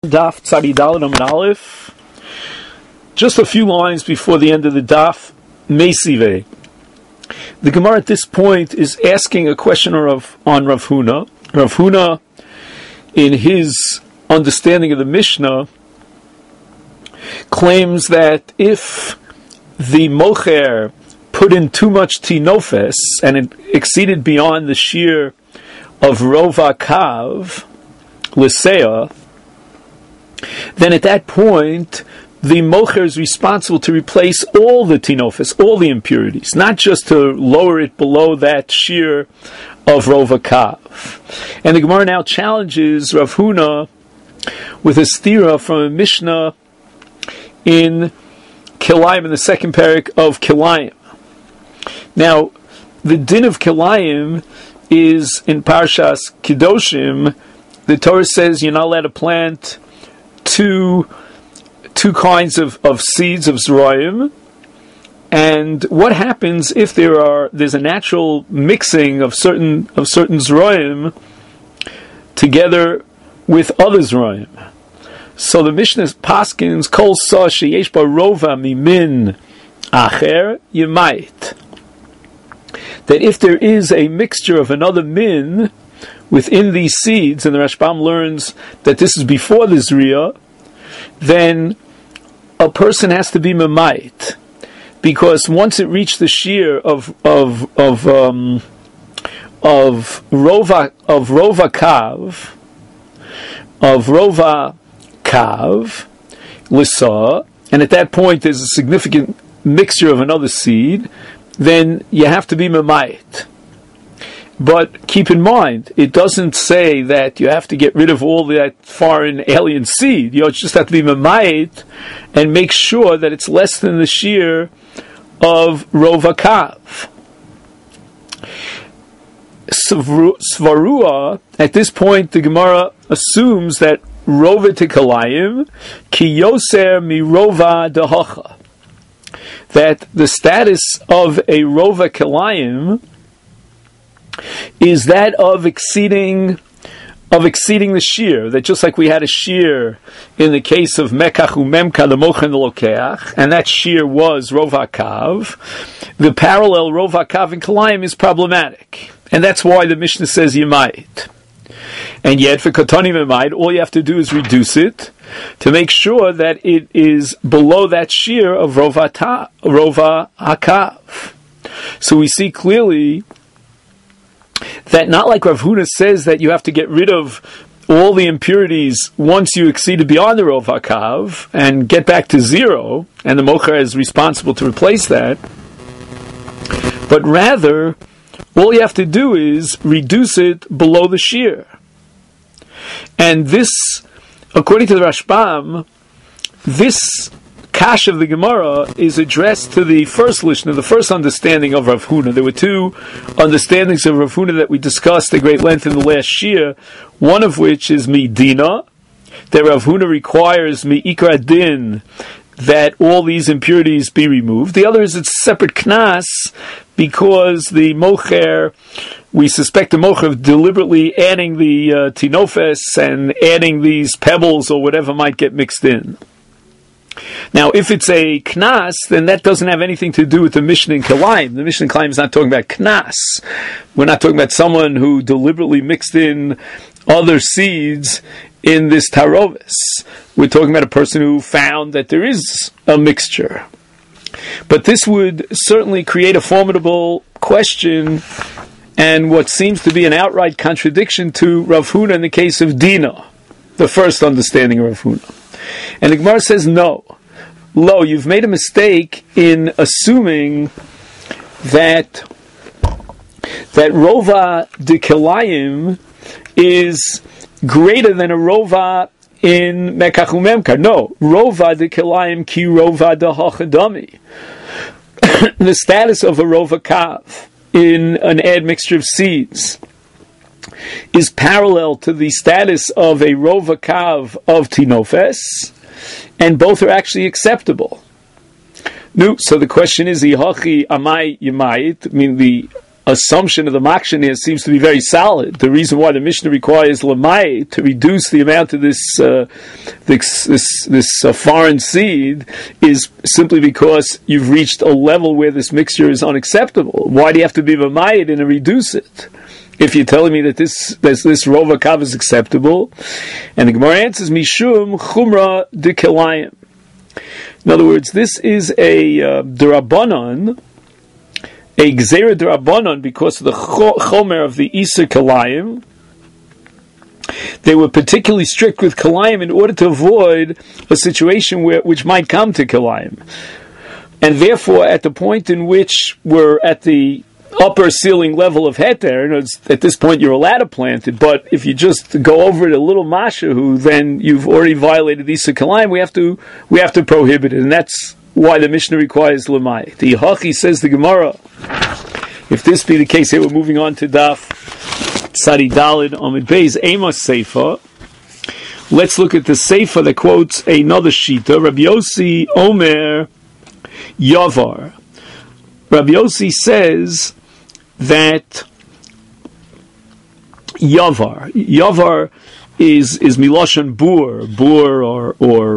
Daf Tzadi Daled Amud Aleph. Just a few lines before the end of the Daf Meisive. The Gemara at this point is asking a question on Rav Huna. Rav Huna, in his understanding of the Mishnah, claims that if the mocher put in too much tinofes and it exceeded beyond the shear of rova kav l'seah, then at that point, the mocher is responsible to replace all the tinofes, all the impurities, not just to lower it below that shear of rova kav. And the Gemara now challenges Rav Huna with a stira from a Mishnah in Kilayim, in the second parak of Kilayim. Now, the din of Kilayim is in Parshas Kedoshim. The Torah says you're not allowed to plant two kinds of seeds of Zerayim. And what happens if there's a natural mixing of certain Zerayim together with other Zerayim? So the Mishnah paskins kol sa sheyesh ba rova mimin acher yemait, that if there is a mixture of another min within these seeds, and the Rashbam learns that this is before the Zriya, then a person has to be memait, because once it reached the shear of rova kav lisa, and at that point there's a significant mixture of another seed, then you have to be memait. But keep in mind, it doesn't say that you have to get rid of all that foreign alien seed. You just have to be memait and make sure that it's less than the shear of rova kav. Svarua, at this point, the Gemara assumes that rova tikalayim ki yoser mi rova dehacha, that the status of a rova kilayim is that of exceeding the shear. That just like we had a shear in the case of mekach umemka, the mochen lokeach, and that shear was rova kav, the parallel rova kav in kilayim is problematic, and that's why the Mishnah says you might. And yet for katani memait, all you have to do is reduce it to make sure that it is below that shear of rova hakav. So we see clearly that not like Rav Huna says that you have to get rid of all the impurities once you exceeded beyond the rova kav and get back to zero, and the mocher is responsible to replace that, but rather all you have to do is reduce it below the shear. And this, according to the Rashbam, this kash of the Gemara is addressed to the first lishna, the first understanding of Rav Huna. There were two understandings of Rav Huna that we discussed at great length in the last shir, one of which is midina, that Rav Huna requires mi'ikra din, that all these impurities be removed. The other is it's separate knas, because the mocher, we suspect the mocher of deliberately adding the tinofes and adding these pebbles or whatever might get mixed in. Now, if it's a knas, then that doesn't have anything to do with the Mishnah in Kilayim. The Mishnah in Kilayim is not talking about knas. We're not talking about someone who deliberately mixed in other seeds in this tarovis. We're talking about a person who found that there is a mixture. But this would certainly create a formidable question and what seems to be an outright contradiction to Rav Huna in the case of Dina, the first understanding of Rav Huna. And the Gemara says, no. Lo, you've made a mistake in assuming that rova de kilayim is greater than a rova in mekach umemka. No, rova de kilayim ki rova de hachadami. The status of a rova kav in an admixture of seeds is parallel to the status of a rova kav of tinofes, and both are actually acceptable. No, so the question is, Ihachi amai yemait, I mean, the assumption of the Makshan here seems to be very solid. The reason why the Mishnah requires Lamai to reduce the amount of this foreign seed is simply because you've reached a level where this mixture is unacceptable. Why do you have to be Lamayit and reduce it? If you're telling me that this Rov HaKav is acceptable, and the Gemara answers Mishum Chumra de Kelayim. In other words, this is a D'Rabbanan, a Gzeira D'Rabbanan, because of the Chomer of the Iser Kelayim. They were particularly strict with Kelayim in order to avoid a situation which might come to Kelayim. And therefore, at the point in which we're at the upper ceiling level of heter, at this point you're allowed to plant it, but if you just go over it a little mashahu, then you've already violated the Isur Kalayim. We have to prohibit it, and that's why the Mishnah requires Lamai. The Hachi says the Gemara, if this be the case, here we're moving on to Daf Tzadi Dalid Amid Beis Amos Seifa. Let's look at the Seifa that quotes another Shita, Rabbi Yossi Omer Yavar. Rabbi Yossi says that Yavar is Miloshan Bur or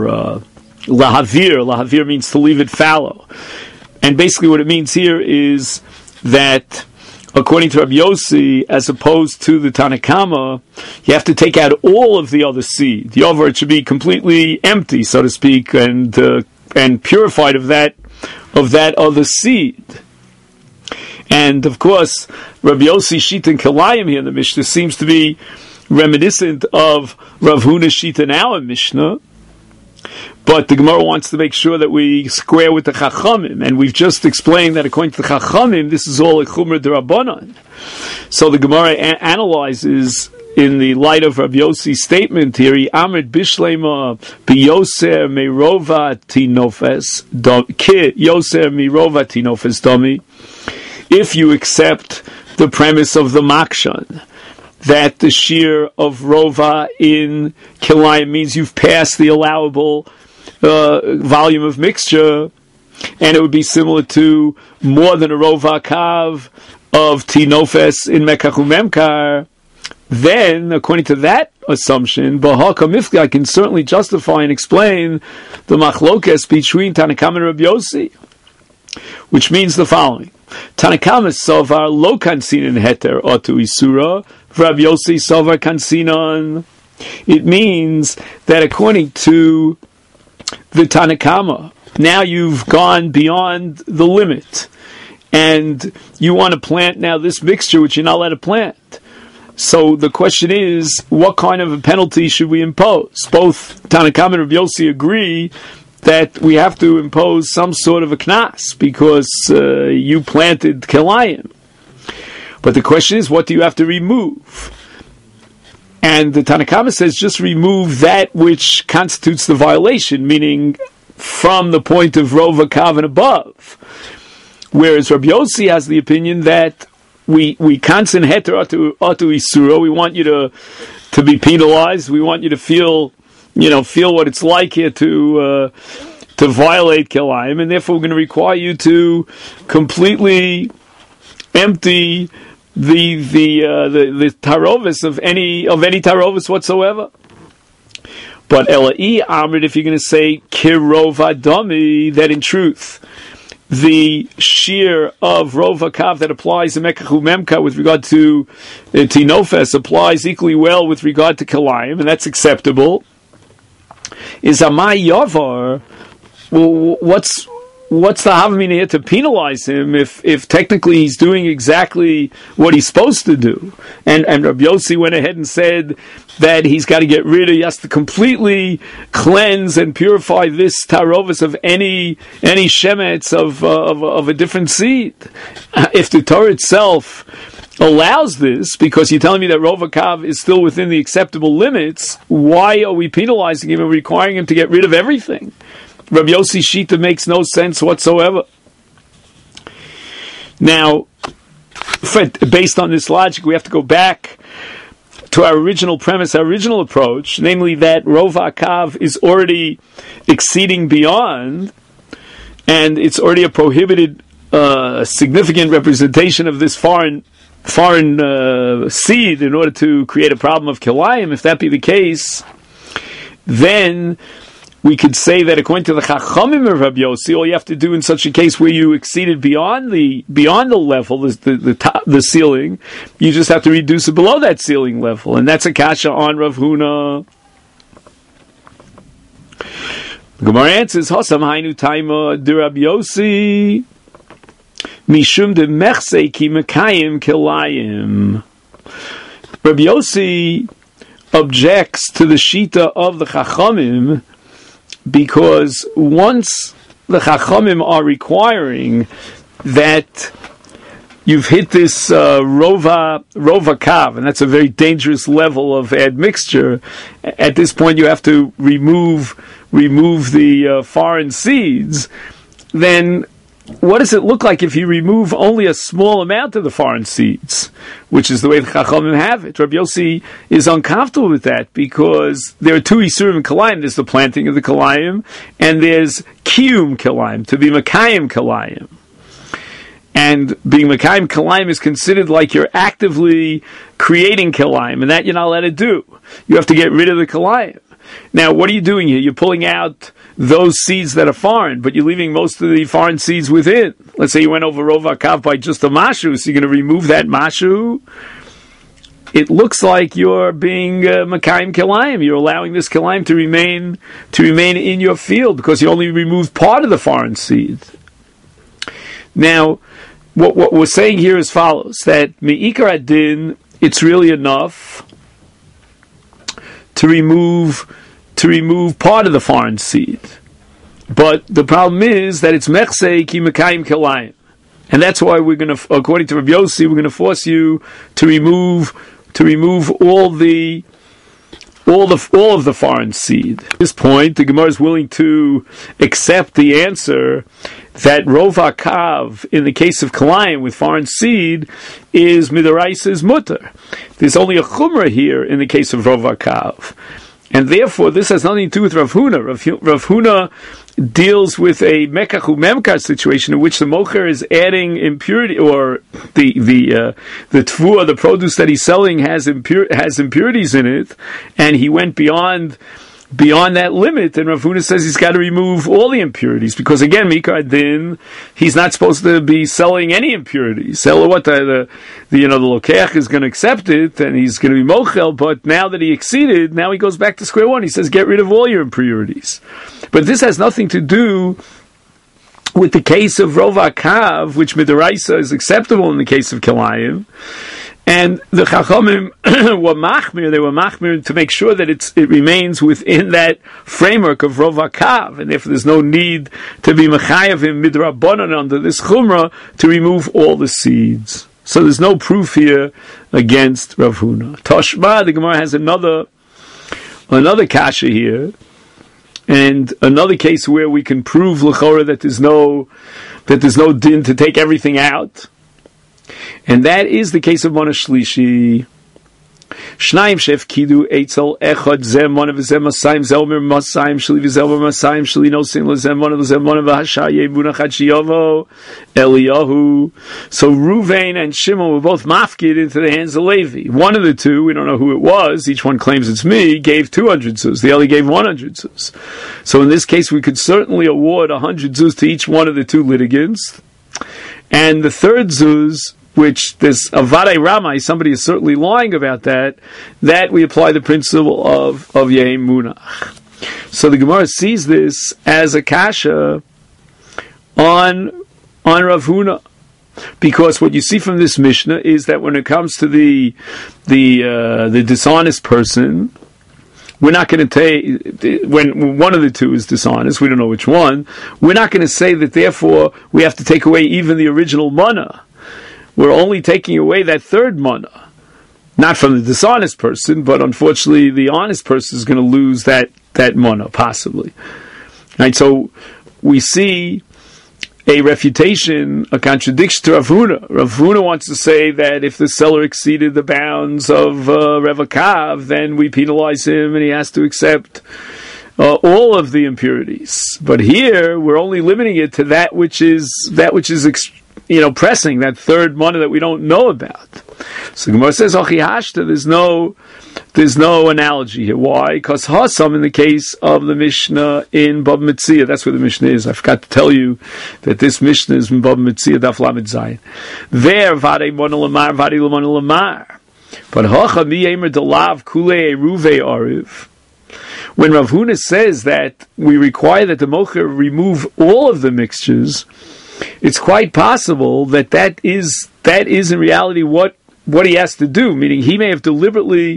Lahavir. Lahavir means to leave it fallow. And basically what it means here is that according to Rabbi Yossi, as opposed to the Tanakama, you have to take out all of the other seed. Yavar, it should be completely empty, so to speak, and purified of that other seed. And of course, Rabbi Yossi Shita and Kalayim here in the Mishnah seems to be reminiscent of Rav Huna Shita in our Mishnah. But the Gemara wants to make sure that we square with the Chachamim, and we've just explained that according to the Chachamim, this is all a Chumra D'Rabbanan. So the Gemara analyzes in the light of Rabbi Yossi's statement here, Amrit Bishlema Biyoser Meirova Tinofes Ki Yoser Meirova Tinofes Dami. If you accept the premise of the Makshan, that the shear of Rova in Kilayim means you've passed the allowable volume of mixture, and it would be similar to more than a Rova Kav of Tinofes in Mekach Memkar, then, according to that assumption, Bahaka Mifli, I can certainly justify and explain the machlokes between Tanakam and Rabbi Yossi, which means the following. Tanakam Sovar lo kansinan heter otu isura, Rabbi Yossi Sovar kansinan. It means that according to the Tanakama, now you've gone beyond the limit, and you want to plant now this mixture which you're not allowed to plant. So the question is, what kind of a penalty should we impose? Both Tanakam and Rabbi Yossi agree that we have to impose some sort of a knas because you planted Kelayim. But the question is, what do you have to remove? And the Tanakama says just remove that which constitutes the violation, meaning from the point of Rov HaKav and above. Whereas Rabbi Yossi has the opinion that we kansen heter atu isura. We want you to be penalized. We want you to feel what it's like here to violate Kelayim, and therefore we're going to require you to completely empty the tarovis of any tarovis whatsoever. But Elai Amrit, if you're going to say kirov adami, that in truth the shear of Rov HaKav that applies to Mekachu Memka with regard to Tinofes applies equally well with regard to Kelayim, and that's acceptable. Is Amai Yavar, well, what's the Havamina here to penalize him if technically he's doing exactly what he's supposed to do? And Rabbi Yossi went ahead and said that he's got to get rid of, he has to completely cleanse and purify this tarovis of any shemetz of a different seed. If the Torah itself allows this, because you're telling me that Rov HaKav is still within the acceptable limits, why are we penalizing him and requiring him to get rid of everything? Rabbi Yossi Shita makes no sense whatsoever. Now, based on this logic, we have to go back to our original premise, our original approach, namely that Rov HaKav is already exceeding beyond, and it's already a prohibited significant representation of this foreign seed in order to create a problem of kilayim. If that be the case, then we could say that according to the Chachamim of Rabbi Yossi, all you have to do in such a case where you exceeded beyond the level, the ceiling, you just have to reduce it below that ceiling level, and that's a kasha on Rav Huna. The Gemara answers, Hosam hainu taima de Rabbi Yossi mishum de mechse ki mekayim kilayim. Rabbi Yossi objects to the shita of the Chachamim because once the Chachamim are requiring that you've hit this rova kav, and that's a very dangerous level of admixture, at this point you have to remove the foreign seeds, then what does it look like if you remove only a small amount of the foreign seeds, which is the way the Chachamim have it? Rabbi Yossi is uncomfortable with that because there are two Isurim Kalayim. There's the planting of the Kalayim, and there's Kiyum Kalayim, to be Makayim Kalayim. And being Makayim Kalayim is considered like you're actively creating Kalayim, and that you're not allowed to do. You have to get rid of the Kalayim. Now, what are you doing here? You're pulling out those seeds that are foreign, but you're leaving most of the foreign seeds within. Let's say you went over Rova Kav by just a mashu, so you're going to remove that mashu. It looks like you're being Makayim Kilayim. You're allowing this Kilayim to remain in your field because you only removed part of the foreign seed. Now, what we're saying here is follows, that Me'ikar Adin, it's really enough to remove part of the foreign seed. But the problem is that it's mechsei ki mekayim kilayim. And that's why we're going to, according to Rabbi Yossi, we're going to force you to remove all of the foreign seed. At this point, the Gemara is willing to accept the answer that Rova Kav, in the case of Kalayim with foreign seed, is Midarais's mutter. There's only a Chumrah here in the case of Rova Kav. And therefore, this has nothing to do with Rav Huna. Rav Huna deals with a Mekachu Memkar situation in which the Mocher is adding impurity, or the Tfuah, the produce that he's selling has impurities in it, and he went beyond that limit, and Rav Huna says he's got to remove all the impurities, because again, Mikar Din, he's not supposed to be selling any impurities. The Lokeach is going to accept it, and he's going to be Mochel, but now that he exceeded, now he goes back to square one. He says, get rid of all your impurities. But this has nothing to do with the case of Rova Kav, which Midaraisa is acceptable in the case of Kilayim. And the Chachamim were machmir to make sure that it remains within that framework of Rova Kav, and therefore there's no need to be mechayavim midrabanan under this chumrah to remove all the seeds. So there's no proof here against Rav Huna. Toshma, the Gemara has another kasha here, and another case where we can prove l'chora that there's no din to take everything out. And that is the case of Mana Shlishi. Shnayim shef kidu eitzel echad zem mana v'zem masayim zelmer masayim shli v'zelmer masayim shli nosin l'zem mana v'hashaye munachad shiyovo Eliyahu. So Ruvain and Shimon were both mafkid into the hands of Levi. One of the two, we don't know who it was, each one claims it's me, gave 200 zuz. The other gave 100 zuz. So in this case we could certainly award 100 zuz to each one of the two litigants. And the third zuz, which this avadei ramai, somebody is certainly lying about that we apply the principle of Yehem Munach. So the Gemara sees this as a kasha on Rav Huna, because what you see from this Mishnah is that when it comes to the dishonest person, we're not going to take, when one of the two is dishonest, we don't know which one, we're not going to say that therefore we have to take away even the original mana. We're only taking away that third mana. Not from the dishonest person, but unfortunately the honest person is going to lose that mana, possibly. Right, so we see a refutation, a contradiction to Rav Huna. Rav Huna wants to say that if the seller exceeded the bounds of Reva Kav, then we penalize him and he has to accept all of the impurities. But here we're only limiting it to that which is pressing, that third mana that we don't know about. So Gemara says, Ochi Hashta, there's no analogy here. Why? Because Hasam, in the case of the Mishnah in Bava Metzia, that's where the Mishnah is. I forgot to tell you that this Mishnah is in Bava Metzia, Daf Lamed Zayin. There, Vade Mona Lamar, Vade Lamona Lamar. But Hacha Miyemer Delav Kule Eruve Ariv. When Rav Huna says that we require that the mocher remove all of the mixtures, it's quite possible that is in reality what he has to do, meaning he may have deliberately,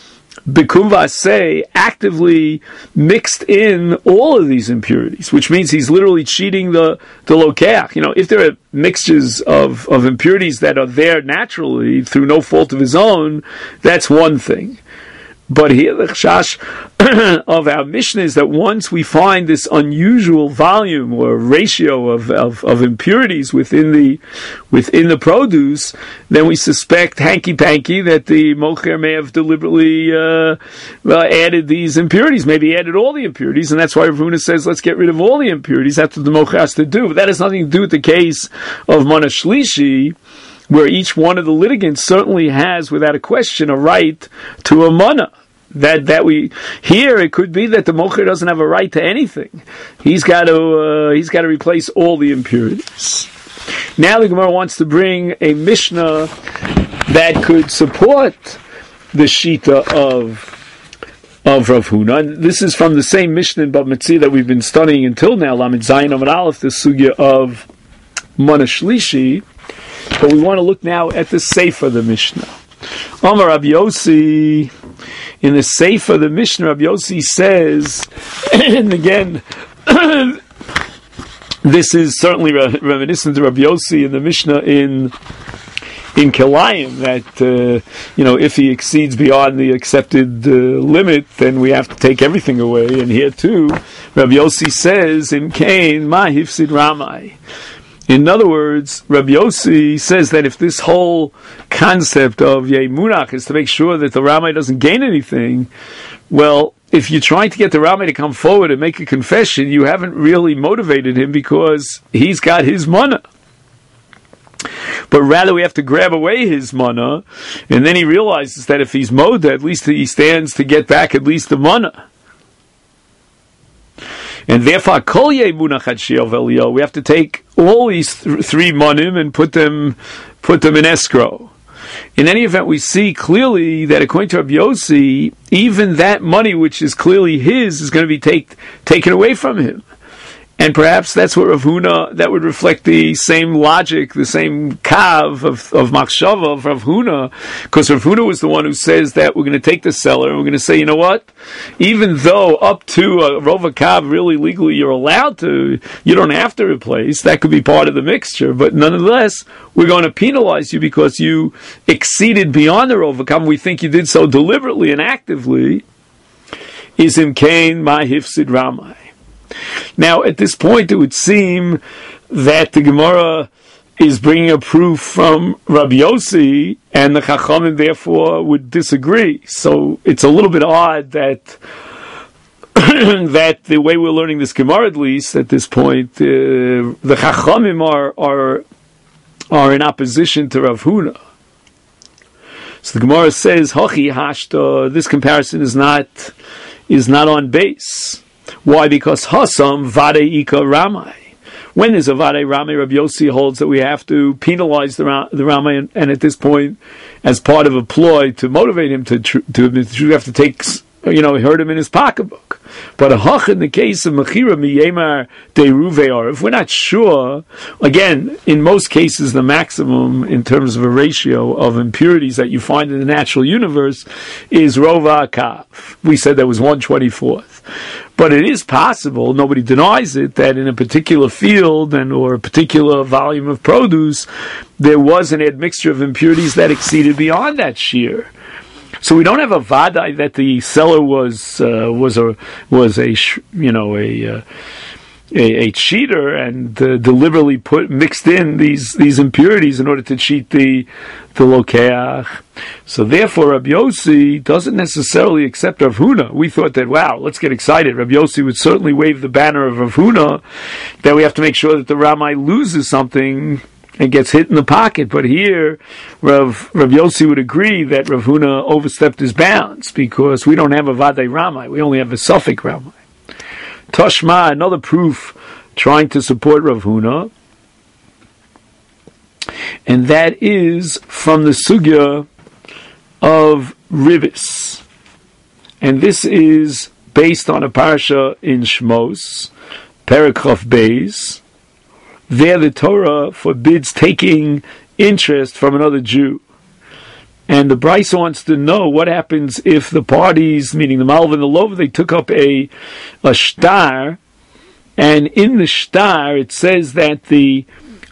bikum actively mixed in all of these impurities, which means he's literally cheating the lokeach. If there are mixtures of impurities that are there naturally through no fault of his own, that's one thing. But here the chash of our Mishnah is that once we find this unusual volume or ratio of impurities within the produce, then we suspect hanky-panky that the mocher may have deliberately added these impurities. Maybe he added all the impurities, and that's why Rav Huna says, let's get rid of all the impurities. That's what the mocher has to do. But that has nothing to do with the case of Mana Shlishi, where each one of the litigants certainly has, without a question, a right to a mana. That we here, it could be that the mocher doesn't have a right to anything. He's got to replace all the impurities. Now the Gemara wants to bring a Mishnah that could support the shita of Rav Huna. And this is from the same Mishnah in Bava Metzia that we've been studying until now, Lamed Zayin Amud Aleph, the sugya of Mana Shlishi. But we want to look now at the Sefer of the Mishnah. Amar Rabbi Yossi, in the Sefer of the Mishnah, Rabbi Yossi says, and again, this is certainly reminiscent to Rabbi Yossi in the Mishnah in Kilayim, that if he exceeds beyond the accepted limit, then we have to take everything away. And here too, Rabbi Yossi says, "Im kain ma hifsid Ramai." In other words, Rabbi Yossi says that if this whole concept of Yemunach is to make sure that the Ramai doesn't gain anything, well, if you're trying to get the Ramai to come forward and make a confession, you haven't really motivated him because he's got his mana. But rather we have to grab away his mana, and then he realizes that if he's moda, at least he stands to get back at least the mana. And therefore, we have to take all these three manim and put them in escrow. In any event, we see clearly that according to Rabbi Yossi, even that money which is clearly his is going to be taken away from him. And perhaps that's what Rav Huna, that would reflect the same logic, the same kav of machshava of Rav Huna, because Rav Huna was the one who says that we're going to take the seller and we're going to say, you know what? Even though up to a rova kav, really legally you're allowed to, you don't have to replace, that could be part of the mixture, but nonetheless, we're going to penalize you because you exceeded beyond the rova kav. We think you did so deliberately and actively. Is im kain ma hifsid Ramai. Now, at this point, it would seem that the Gemara is bringing a proof from Rabbi Yossi, and the Chachamim therefore would disagree. So it's a little bit odd that that the way we're learning this Gemara, at least at this point, the Chachamim are in opposition to Rav Huna. So the Gemara says, "Hachi hashta." This comparison is not on base. Why? Because Hasam Vade Ika Ramai. When there's a Vade Ramai, Rabbi Yossi holds that we have to penalize the Ramai, and at this point, as part of a ploy to motivate him to we have to take, hurt him in his pocketbook. But a hach in the case of Mechira Miyemar de Ruveor, if we're not sure, again, in most cases, the maximum in terms of a ratio of impurities that you find in the natural universe is Rova Kav. We said that was 1/24. But it is possible, nobody denies it, that in a particular field or a particular volume of produce, there was an admixture of impurities that exceeded beyond that shear. So we don't have a vadai that the seller was a cheater and deliberately mixed in these impurities in order to cheat the lokeach. So therefore, Rabbi Yossi doesn't necessarily accept Rav Huna. We thought that, wow, let's get excited. Rabbi Yossi would certainly wave the banner of Rav Huna that we have to make sure that the Ramai loses something and gets hit in the pocket. But here, Rav Yossi would agree that Rav Huna overstepped his bounds because we don't have a Vadei Ramai, we only have a Safek Ramai. Toshma, another proof trying to support Rav Huna, and that is from the sugya of ribis. And this is based on a parasha in Shmos, Perek Chof Beis. There the Torah forbids taking interest from another Jew. And the Brisa wants to know what happens if the parties, meaning the Malva and the Lova, they took up a shtar, and in the shtar it says that the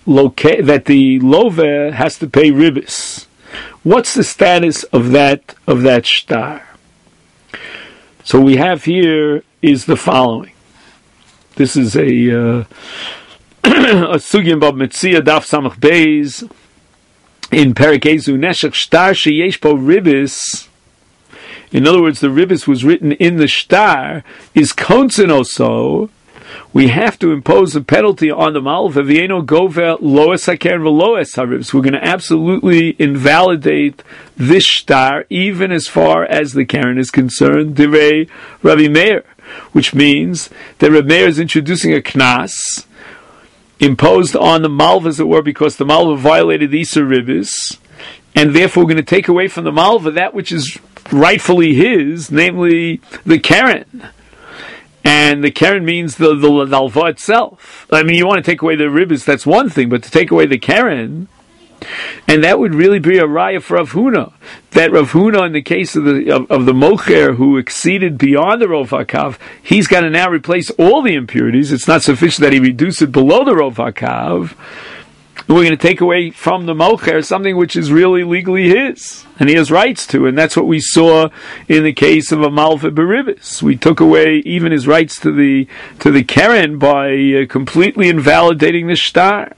Lova has to pay ribis. What's the status of that shtar? So we have here is the following. This is a sugya Bab Metzia Daf Samach Beis in Perek Ezu Neshech Shtar Sheyesh Bo Ribis. In other words, the ribis was written in the shtar is konzenoso. We have to impose a penalty on the malva. V'eno gover loes hakeren v'loes haribs. We're going to absolutely invalidate this shtar, even as far as the keren is concerned. Direi Rabbi Meir, which means that Rabbi Meir is introducing a knas imposed on the malva, as it were, because the malva violated the Isur ribis, and therefore we're going to take away from the malva that which is rightfully his, namely the keren. And the keren means the lalva itself. I mean, you want to take away the ribis, that's one thing, but to take away the keren, and that would really be a raya for Rav Huna. That Rav Huna, in the case of the mocher who exceeded beyond the rov hakav, he's got to now replace all the impurities. It's not sufficient that he reduce it below the rov hakav. We're going to take away from the mocher something which is really legally his, and he has rights to, and that's what we saw in the case of a malva beribis. We took away even his rights to the keren by completely invalidating the shtar.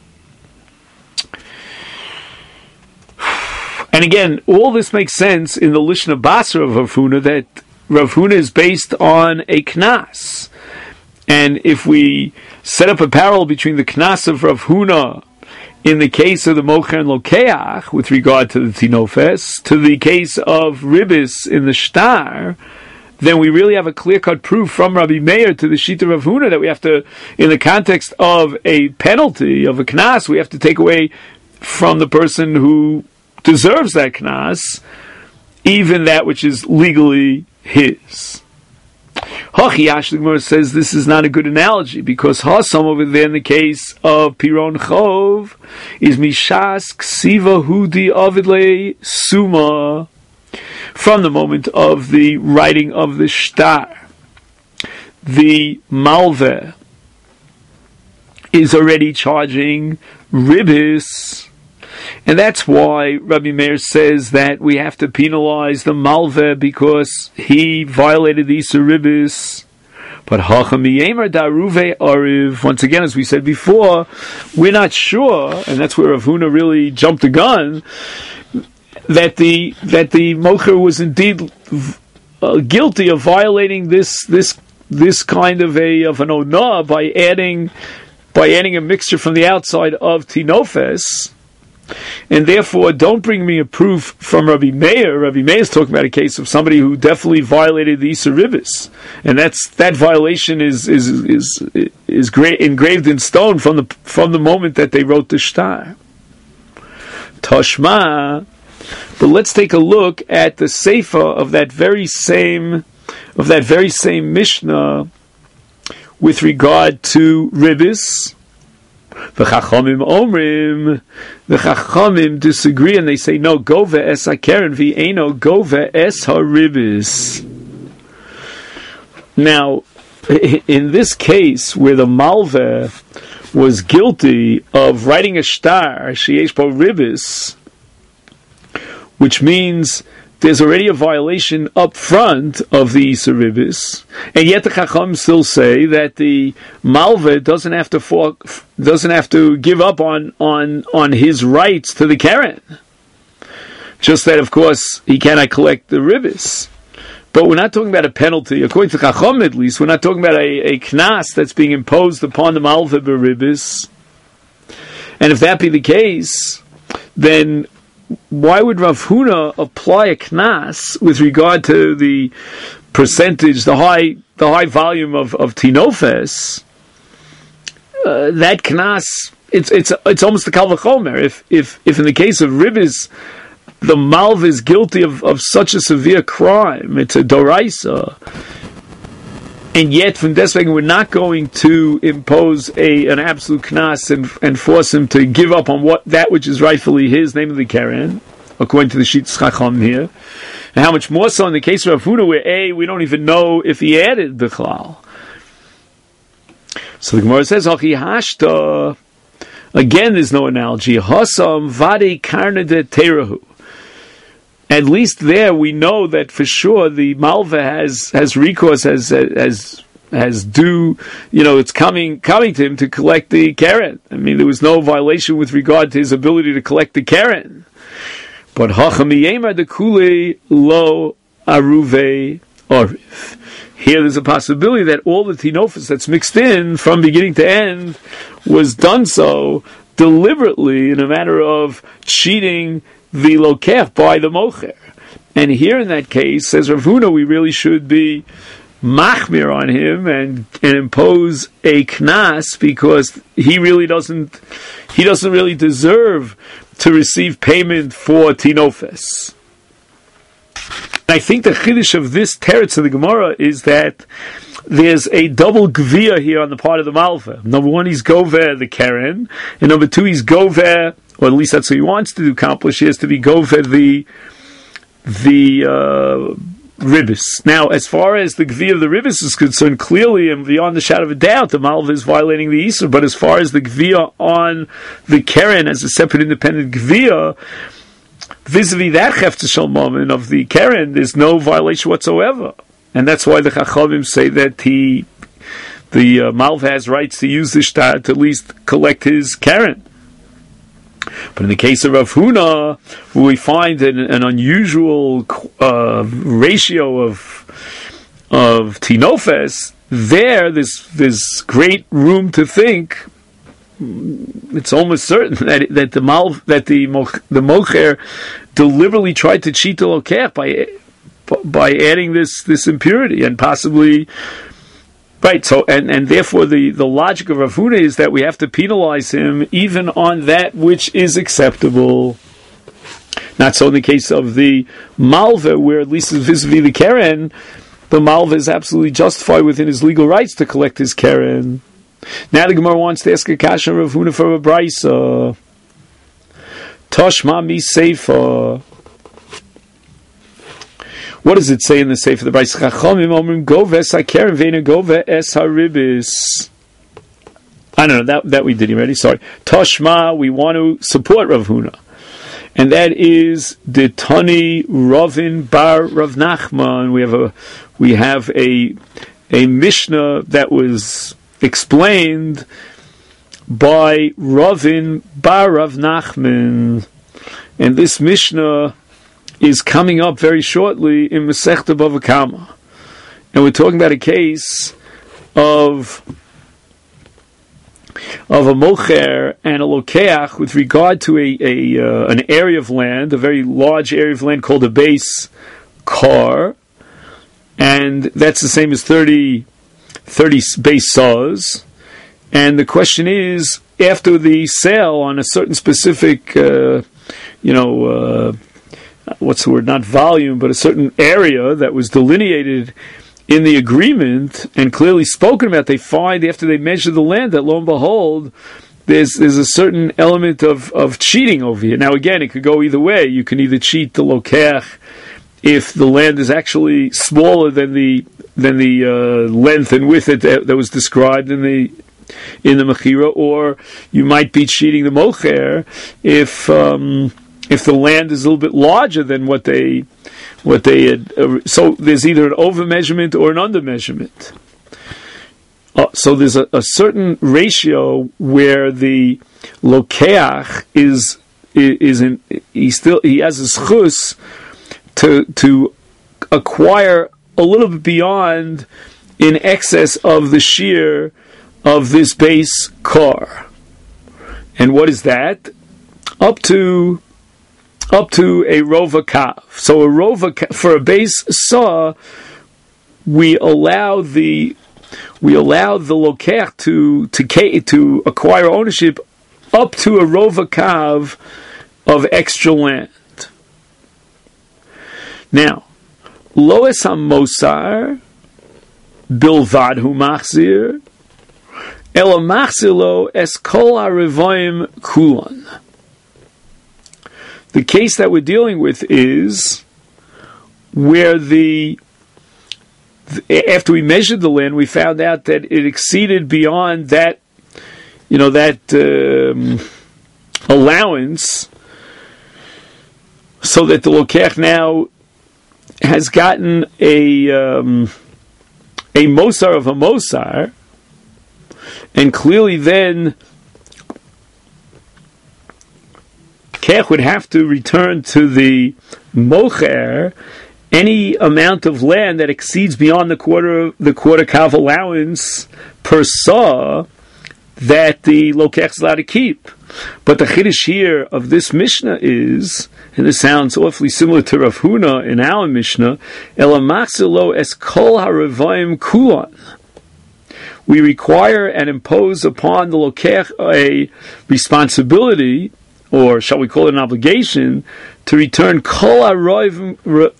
And again, all this makes sense in the Lishna Basra of Rav Huna, that Rav Huna is based on a knas. And if we set up a parallel between the knas of Rav Huna in the case of the mocher and lokeach with regard to the tinofes, to the case of ribis in the shtar, then we really have a clear-cut proof from Rabbi Meir to the Shita Rav Huna that we have to, in the context of a penalty, of a knas, we have to take away from the person who deserves that knas, even that which is legally his. Hachi Ashli Gemara says this is not a good analogy, because Hasam over there in the case of Piron Chov is Mishas Ksiva Hudi Avidle Suma, from the moment of the writing of the shtar. The malve is already charging ribis, and that's why Rabbi Meir says that we have to penalize the malve because he violated the Isur ribis. But Hacham Yemer Daruve Ariv, once again, as we said before, we're not sure, and that's where Rav Huna really jumped the gun, that the mocher was indeed guilty of violating this kind of an onah by adding a mixture from the outside of tinofes. And therefore, don't bring me a proof from Rabbi Meir. Rabbi Meir is talking about a case of somebody who definitely violated the Isur ribis, and that violation is engraved in stone from the moment that they wrote the shtar. Toshma. But let's take a look at the seifa of that very same Mishnah with regard to ribis. The Chachamim disagree, and they say no, gove es hakeren v'eino gove es haribis. Now, in this case where the malve was guilty of writing a shtar sheyesh bo ribis, which means there's already a violation up front of the Isur ribis, and yet the Chacham still say that the malve doesn't have to give up on his rights to the keren. Just that, of course, he cannot collect the ribis. But we're not talking about a penalty, according to Chacham at least. We're not talking about a knas that's being imposed upon the malve beribis. And if that be the case, then why would Rav Huna apply a knas with regard to the percentage, the high volume of tinofes? That knas, it's almost a kal v'chomer. If in the case of ribis, the malva is guilty of such a severe crime, it's a doraisa, and yet from deswegen we're not going to impose an absolute knas and force him to give up on that which is rightfully his, namely keren, according to the Shittas Chacham here. And how much more so in the case of Rav Huna, where we don't even know if he added bichlal. So the Gemara says, Hachi hashta. Again, there's no analogy. Hasam vade karna de terahu. At least there we know that for sure the malva has recourse, has due, it's coming to him to collect the keren. I mean, there was no violation with regard to his ability to collect the keren. But hachamiyema de kule lo aruve oriv. Here there's a possibility that all the tinofis that's mixed in from beginning to end was done so deliberately in a matter of cheating the lokech by the mocher. And here in that case, says Rav Huna, we really should be machmir on him and impose a knas, because he doesn't really deserve to receive payment for tinofes. I think the chiddush of this teretz of the Gemara is that there's a double gvia here on the part of the malva. Number one, he's gover the keren, and number two, he's gover, or at least that's what he wants to accomplish. He has to be gover the ribis. Now, as far as the gvia of the ribis is concerned, clearly and beyond the shadow of a doubt, the malva is violating the Isur. But as far as the gvia on the keren as a separate independent gvia, vis-a-vis that chefta shalmamin of the keren, there's no violation whatsoever. And that's why the Chachamim say that the malva has rights to use the shtar to at least collect his keren. But in the case of Rav Huna, where we find an unusual ratio of tinofes, there's great room to think. It's almost certain that the mocher deliberately tried to cheat the lokech by adding this impurity, and possibly. Right, so and therefore the logic of Rav Huna is that we have to penalize him even on that which is acceptable. Not so in the case of the malva, where at least vis-a-vis the keren, the malva is absolutely justified within his legal rights to collect his keren. Now the Gemara wants to ask a kasha Rav Huna from a brisa. Toshma mi seifa. What does it say in the Sefer? The Brayis Chachamim omrim goves hakeren veina gove es haribis. I don't know, that we did already. Sorry. Toshma, we want to support Rav Huna, and that is the Tani Ravin bar Rav Nachman. We have a Mishnah that was explained by Ravin bar Rav Nachman, and this Mishnah is coming up very shortly in Masechta Bava Kama, and we're talking about a case of a mocher and a lokeach with regard to an area of land, a very large area of land called a base car, and that's the same as 30 base saws. And the question is, after the sale on a certain specific, what's the word? Not volume, but a certain area that was delineated in the agreement and clearly spoken about, they find after they measure the land that lo and behold, there's a certain element of cheating over here. Now again, it could go either way. You can either cheat the lokech if the land is actually smaller than the length and width that was described in the mechira, or you might be cheating the mocher if the land is a little bit larger than what they had. So there's either an over measurement or an under measurement. So there's a certain ratio where the lokeach he has a schus to acquire a little bit beyond, in excess of the shear of this base car. And what is that? Up to a rova kav. So a rova for a base saw, we allow the lokech to acquire ownership up to a rova kav of extra land. Now, loes hamosar bilvad hu machzir ela machzir lo es kol harevoim kulon. The case that we're dealing with is where after we measured the land, we found out that it exceeded beyond that, allowance, so that the lokech now has gotten a mosar of a mosar, and clearly then Kech would have to return to the mocher any amount of land that exceeds beyond the quarter kav allowance per saw that the lokech is allowed to keep. But the chiddush here of this Mishnah is, and this sounds awfully similar to Rav Huna in our Mishnah, Ela machzir lo es kol harevoim kulon. We require and impose upon the lokech a responsibility, or shall we call it an obligation, to return kol harevoim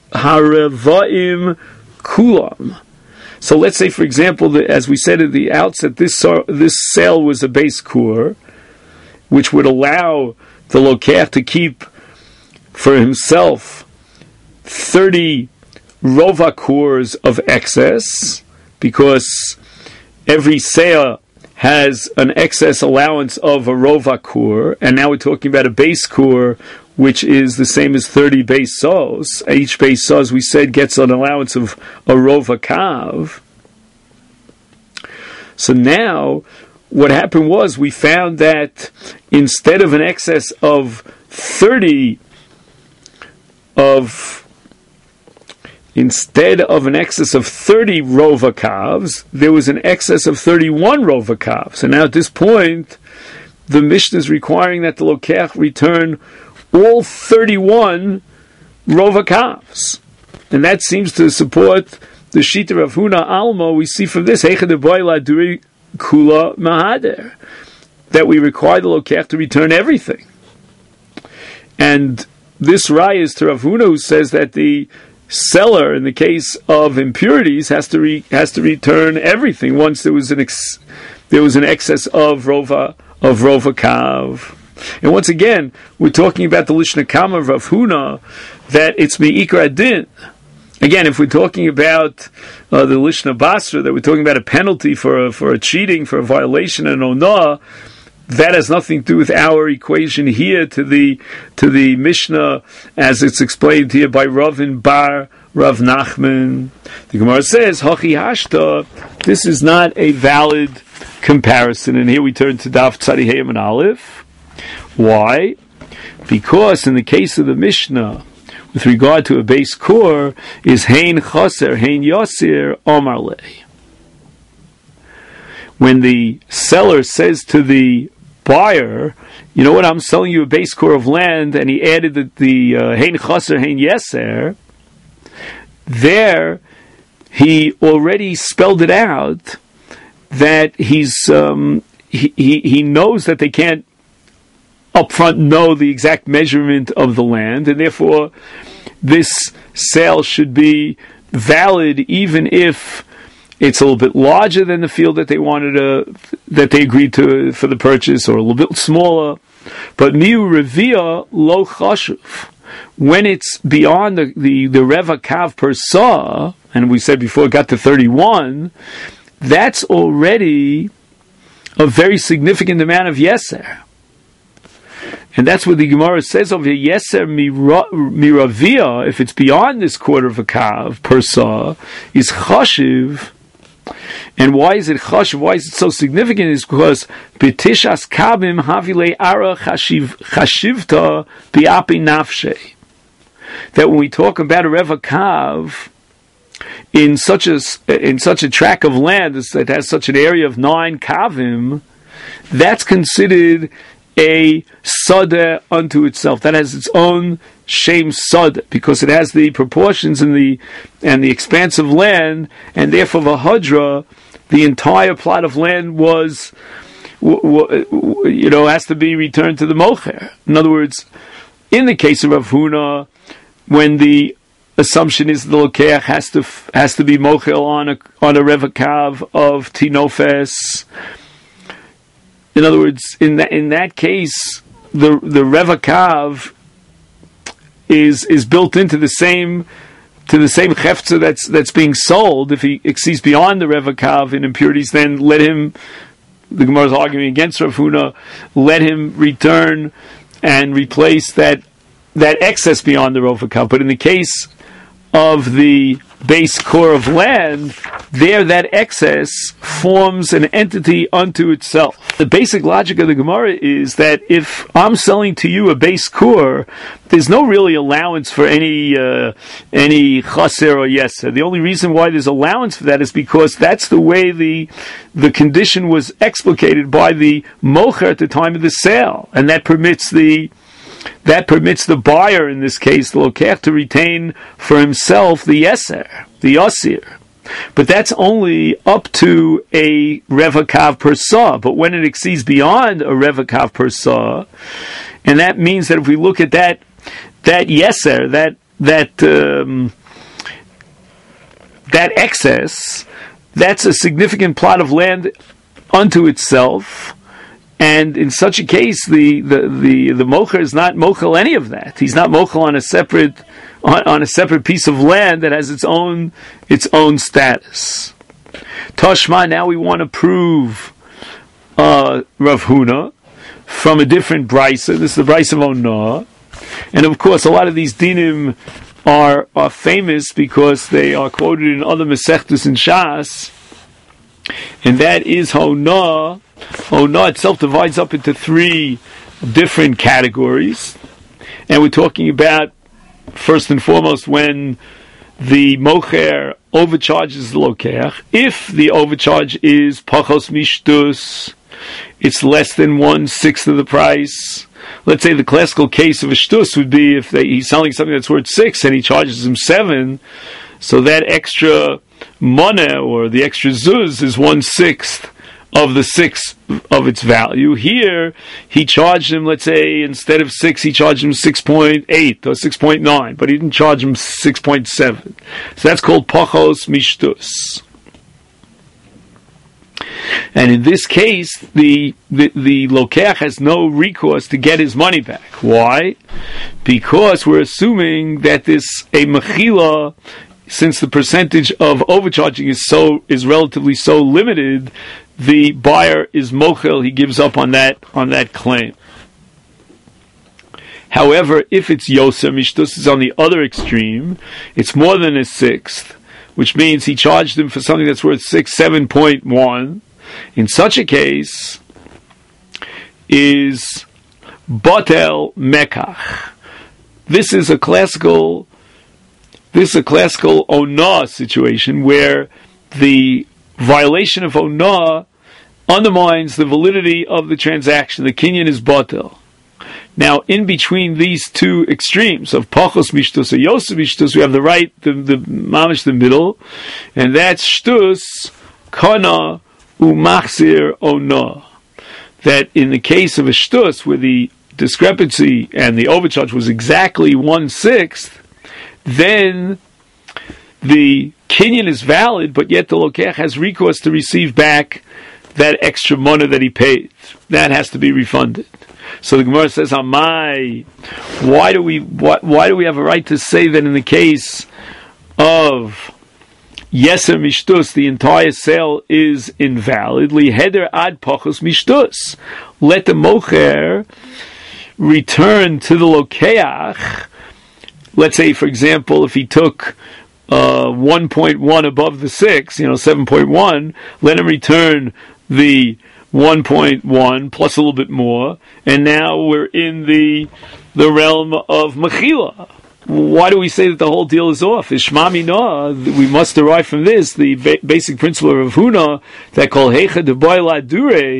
kulam. So let's say, for example, that, as we said at the outset, this sale was a base kur, which would allow the lokech to keep for himself 30 rova kurs of excess, because every sale has an excess allowance of a rova kur, and now we're talking about a base kur, which is the same as 30 base saws. Each base saw, as we said, gets an allowance of a rova kav. So now, what happened was, we found that instead of an excess of 30 rova kavs, there was an excess of 31 rova kavs. So now at this point, the Mishnah is requiring that the lokech return all 31 rova kavs. And that seems to support the Shita of Huna Alma. We see from this, kula mahader, that we require the lokech to return everything. And this raya is to Rav Huna, who says that the seller, in the case of impurities, has to return everything once there was an excess of rova kav. And once again, we're talking about the Lishna Kama of Rav Huna, that it's me'ikar adin. Again, if we're talking about the Lishna Basra, that we're talking about a penalty for a cheating, for a violation, and onah, that has nothing to do with our equation here to the Mishnah as it's explained here by Ravin Bar Rav Nachman. The Gemara says, Hachi Hashta, this is not a valid comparison. And here we turn to Daf Tzadi Hey and Aleph. Why? Because in the case of the Mishnah, with regard to a base core, is Hein Chaser, Hein Yosir, Omar Le. When the seller says to the buyer, you know what, I'm selling you a base core of land, and he added the Hein Chaser, Hein Yeser, there he already spelled it out that he knows that they can't upfront know the exact measurement of the land, and therefore this sale should be valid even if it's a little bit larger than the field that they agreed to for the purchase, or a little bit smaller. But miu revia lo chashuv, when it's beyond the reva kav per saw, and we said before it got to 31, that's already a very significant amount of yeser. And that's what the Gemara says over here, yeser miravia, if it's beyond this quarter of a kav per saw, is chashiv. And why is it chashiv? Why is it so significant? Is because betishas kabim havile ara chashivta biapi nafshe. That when we talk about a reva kav in such a tract of land that has such an area of 9 kavim, that's considered a sada unto itself. That has its own shem sada, because it has the proportions and the expanse of land, and therefore v'hadra, the entire plot of land was, has to be returned to the mocher. In other words, in the case of Rav Huna, when the assumption is the lokeach has to be mochel on a revakav of tinofes. In other words, in that case, the revakav is built into the same chefza that's being sold. If he exceeds beyond the revakav in impurities, then let him. The Gemara is arguing against Rav Huna. Let him return and replace that excess beyond the revakav. But in the case of the base core of land, there that excess forms an entity unto itself. The basic logic of the Gemara is that if I'm selling to you a base core, there's no really allowance for any chaser or yeser. The only reason why there's allowance for that is because that's the way the condition was explicated by the mocher at the time of the sale, and that permits the buyer, in this case, the lokech, to retain for himself the yeser, the yasir. But that's only up to a revakav per saw. But when it exceeds beyond a revakav per saw, and that means that if we look at that yeser, that excess, that's a significant plot of land unto itself. And in such a case, the mocher is not mochel any of that. He's not mochel on a separate piece of land that has its own status. Toshma, now we want to prove Rav Huna from a different brisa. This is the brisa of Onah, and of course, a lot of these dinim are famous because they are quoted in other Masechtus and Shas, and that is Onah. Onah itself divides up into 3 different categories, and we're talking about, first and foremost, when the mocher overcharges the lokeach. If the overcharge is pachos mishtus, it's less than 1/6 of the price. Let's say the classical case of a shtus would be if he's selling something that's worth 6 and he charges him 7, so that extra money or the extra zuz is 1/6 of the 6 of its value. Here, he charged him, let's say, instead of 6, he charged him 6.8 or 6.9, but he didn't charge him 6.7. So that's called pachos mishtus. And in this case, the lokeach has no recourse to get his money back. Why? Because we're assuming that a mechila, since the percentage of overcharging is relatively so limited, the buyer is mochel, he gives up on that claim. However, if it's yoser mishtus, is on the other extreme, it's more than 1/6, which means he charged him for something that's worth 7.1. In such a case, is botel mekach. This is a classical onah situation where the violation of onah undermines the validity of the transaction. The kinyan is botel. Now, in between these 2 extremes of pachos mishtus or yosef mishtus, we have the mamish, the middle, and that's shtus kana umachzir onah. That in the case of a shtus, where the discrepancy and the overcharge was exactly 1/6, then the kinyan is valid, but yet the lokeach has recourse to receive back that extra money that he paid. That has to be refunded. So the Gemara says, "Amai, why do we have a right to say that in the case of yeser mishtus, the entire sale is invalid? Liheder ad pachos mishtus. Let the mocher return to the lokeach. Let's say, for example, if he took 1.1 above the 6, 7.1, let him return the 1.1 plus a little bit more, and now we're in the realm of mechila. Why do we say that the whole deal is off? Ishma mina, we must derive from this the basic principle of Rav Huna that kol heicha de'boy la dure,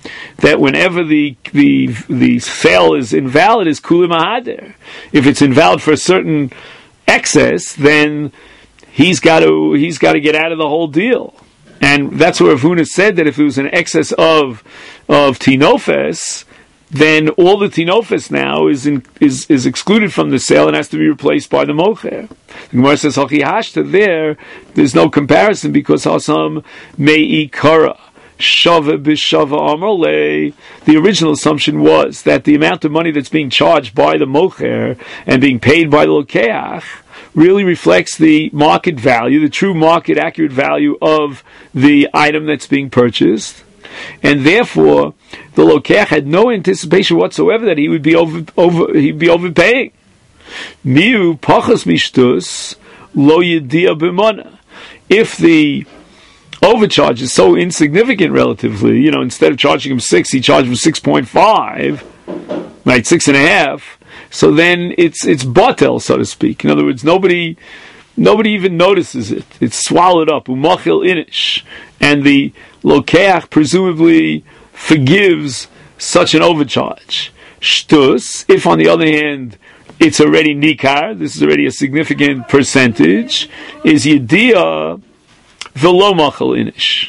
that whenever the sale is invalid, is kuli mahader. If it's invalid for a certain excess, then he's got to get out of the whole deal. And that's where Rav Huna said that if it was an excess of tinofes, then all the tinofes now is excluded from the sale and has to be replaced by the mocher. The Gemara says Hachi Hashta there's no comparison because Hasam Mei Kara Shava B'Shava Amarle. The original assumption was that the amount of money that's being charged by the mocher and being paid by the lokeach really reflects the market value, the true market accurate value of the item that's being purchased. And therefore, the lokeach had no anticipation whatsoever that he would be overpaying. Miu pachas mishtus lo yedia b'mona. If the overcharge is so insignificant relatively, instead of charging him 6, he charged him 6.5, right, 6.5. So then it's batel, so to speak. In other words, nobody even notices it. It's swallowed up. Umachil inish, and the lokeach presumably forgives such an overcharge. Shtus, if on the other hand it's already nikar, this is already a significant percentage, is yediyah v'lo machil inish.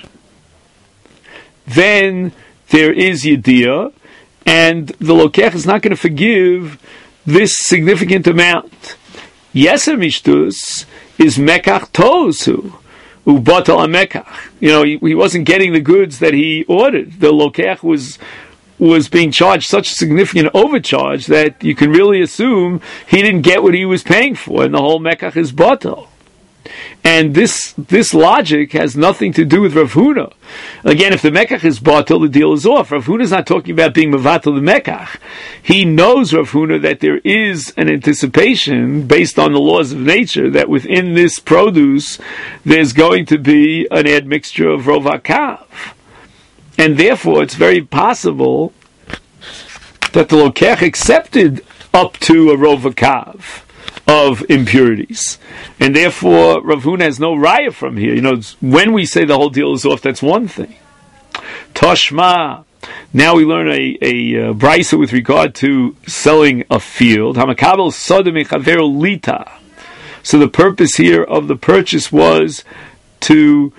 Then there is yediyah, and the lokeach is not going to forgive this significant amount. Yeser mishtus is mekach tosu ubatal amekach. He wasn't getting the goods that he ordered. The lokeach was being charged such a significant overcharge that you can really assume he didn't get what he was paying for, and the whole mekach is batal. And this logic has nothing to do with Rav Huna. Again, if the mekach is batal, the deal is off. Rav Huna is not talking about being mevatel the mekach. He knows, Rav Huna, that there is an anticipation based on the laws of nature that within this produce there's going to be an admixture of rov hakav. And therefore it's very possible that the lokeach accepted up to a rov hakav of impurities. And therefore, Rav Huna has no raya from here. When we say the whole deal is off, that's one thing. Toshma. Now we learn a brisa with regard to selling a field. Hamakabel soda mechaveru lita. So the purpose here of the purchase was to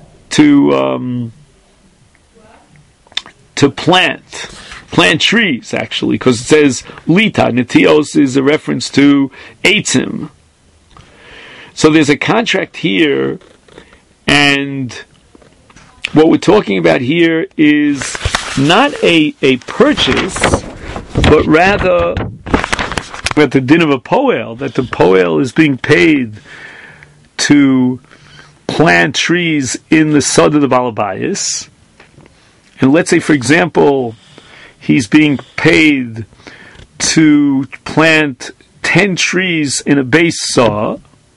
plant trees, actually, because it says lita. Netios is a reference to eitzim. So there's a contract here, and what we're talking about here is not a purchase, but rather at the din of a poel, that the poel is being paid to plant trees in the sod of the balabayas. And let's say, for example, he's being paid to plant 10 trees in a base saw.